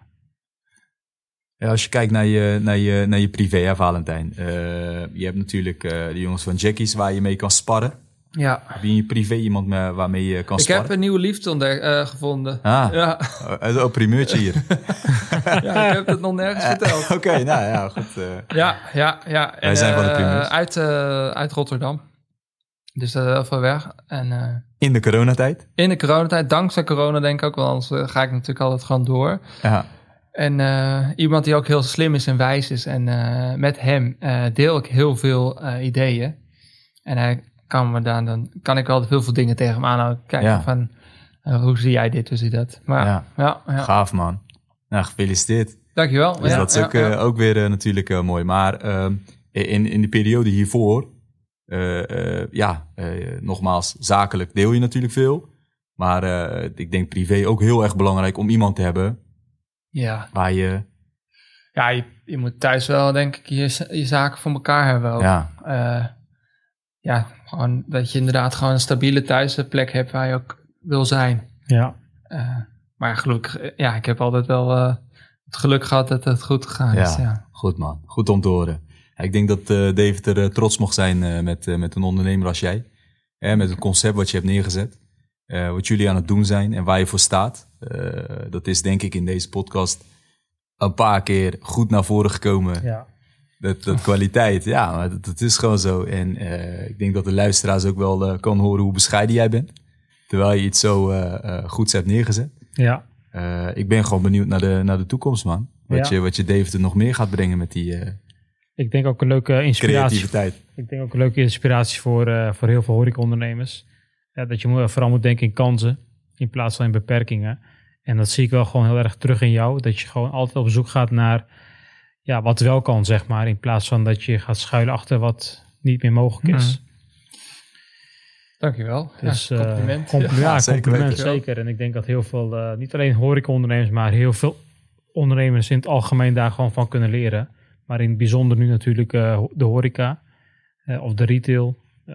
Ja, als je kijkt naar je privé, Valentijn. Je hebt natuurlijk de jongens van Jackie's waar je mee kan sparren. Ja. Heb je in je privé iemand waarmee je kan sparren? Ik heb een nieuwe liefde gevonden. Ja. Een primeurtje hier. Ja, ik heb het nog nergens verteld. Oké, nou ja, goed. Ja. Wij zijn van de primeurs. Uit Rotterdam. Dus dat is heel veel weg. En, in de coronatijd? In de coronatijd, dankzij corona denk ik ook. Want anders ga ik natuurlijk altijd gewoon door. Ja. En iemand die ook heel slim is en wijs is. En met hem deel ik heel veel ideeën. En hij dan kan ik wel heel veel dingen tegen hem aanhouden. Kijken van, hoe zie jij dit, hoe zie je dat? Maar, ja. Gaaf, man. Nou, gefeliciteerd. Dankjewel. Dus dat is ook weer natuurlijk mooi. Maar in de periode hiervoor... nogmaals, zakelijk deel je natuurlijk veel. Maar ik denk privé ook heel erg belangrijk om iemand te hebben... waar je Ja, je moet thuis wel, denk ik, je zaken voor elkaar hebben ook. Ja. Gewoon dat je inderdaad gewoon een stabiele thuisplek hebt waar je ook wil zijn. Ja. Maar gelukkig, ik heb altijd wel het geluk gehad dat het goed gegaan is. Ja. Goed man. Goed om te horen. Ja, ik denk dat Deventer trots mocht zijn met een ondernemer als jij. Met het concept wat je hebt neergezet. Wat jullie aan het doen zijn en waar je voor staat. Dat is denk ik in deze podcast een paar keer goed naar voren gekomen. Ja. Dat kwaliteit, ja, maar dat is gewoon zo. En ik denk dat de luisteraars ook wel kan horen hoe bescheiden jij bent. Terwijl je iets zo goeds hebt neergezet. Ja. Ik ben gewoon benieuwd naar de toekomst, man. Wat je Deventer nog meer gaat brengen met die ik denk ook een leuke inspiratie. creativiteit. Ik denk ook een leuke inspiratie voor heel veel horecaondernemers. Dat je vooral moet denken in kansen in plaats van in beperkingen. En dat zie ik wel gewoon heel erg terug in jou. Dat je gewoon altijd op zoek gaat naar wat wel kan, zeg maar. In plaats van dat je gaat schuilen achter wat niet meer mogelijk is. Dankjewel. Dus, compliment. Compliment, zeker. En ik denk dat heel veel, niet alleen horecaondernemers, maar heel veel ondernemers in het algemeen daar gewoon van kunnen leren. Maar in het bijzonder nu natuurlijk de horeca of de retail.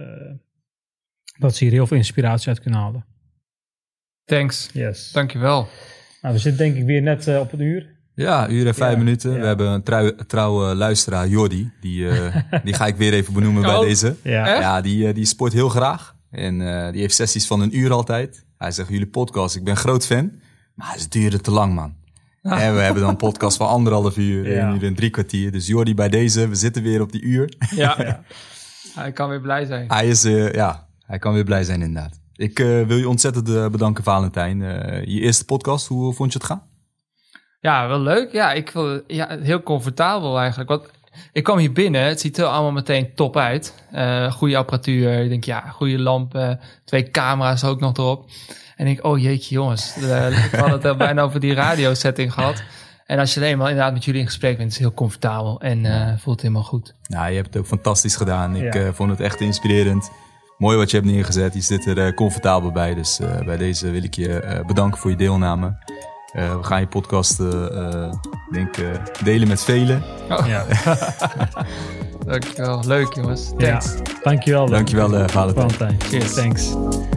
Dat ze hier heel veel inspiratie uit kunnen halen. Thanks. Yes. Dankjewel. Nou, we zitten denk ik weer net op een uur. Ja, uur en 5 minuten. Ja. We hebben een trouwe luisteraar, Jordi. Die ga ik weer even benoemen bij deze. Ja. Ja, die sport heel graag. En die heeft sessies van 1 uur altijd. Hij zegt, jullie podcast, ik ben groot fan. Maar ze duren te lang, man. En we hebben dan een podcast van 1,5 uur, 1 uur en 3 kwartier. Dus Jordi, bij deze, we zitten weer op die uur. Ja. Hij kan weer blij zijn. Hij kan weer blij zijn inderdaad. Ik wil je ontzettend bedanken, Valentijn. Je eerste podcast, hoe vond je het gaan? Ja, wel leuk. Ja, ik vond het heel comfortabel eigenlijk. Want ik kwam hier binnen, het ziet er allemaal meteen top uit. Goede apparatuur, ik denk goede lampen, 2 camera's ook nog erop. En ik denk, oh jeetje jongens, we hadden het bijna over die radiosetting gehad. En als je er eenmaal inderdaad met jullie in gesprek bent, is het heel comfortabel en voelt helemaal goed. Nou, je hebt het ook fantastisch gedaan. Ik vond het echt inspirerend. Mooi wat je hebt neergezet. Je zit er comfortabel bij. Dus bij deze wil ik je bedanken voor je deelname. We gaan je podcast delen met velen. Oh. Ja. Dankjewel. Leuk jongens. Thanks. Ja. Dankjewel. Dankjewel, Valentijn. Cheers. Thanks.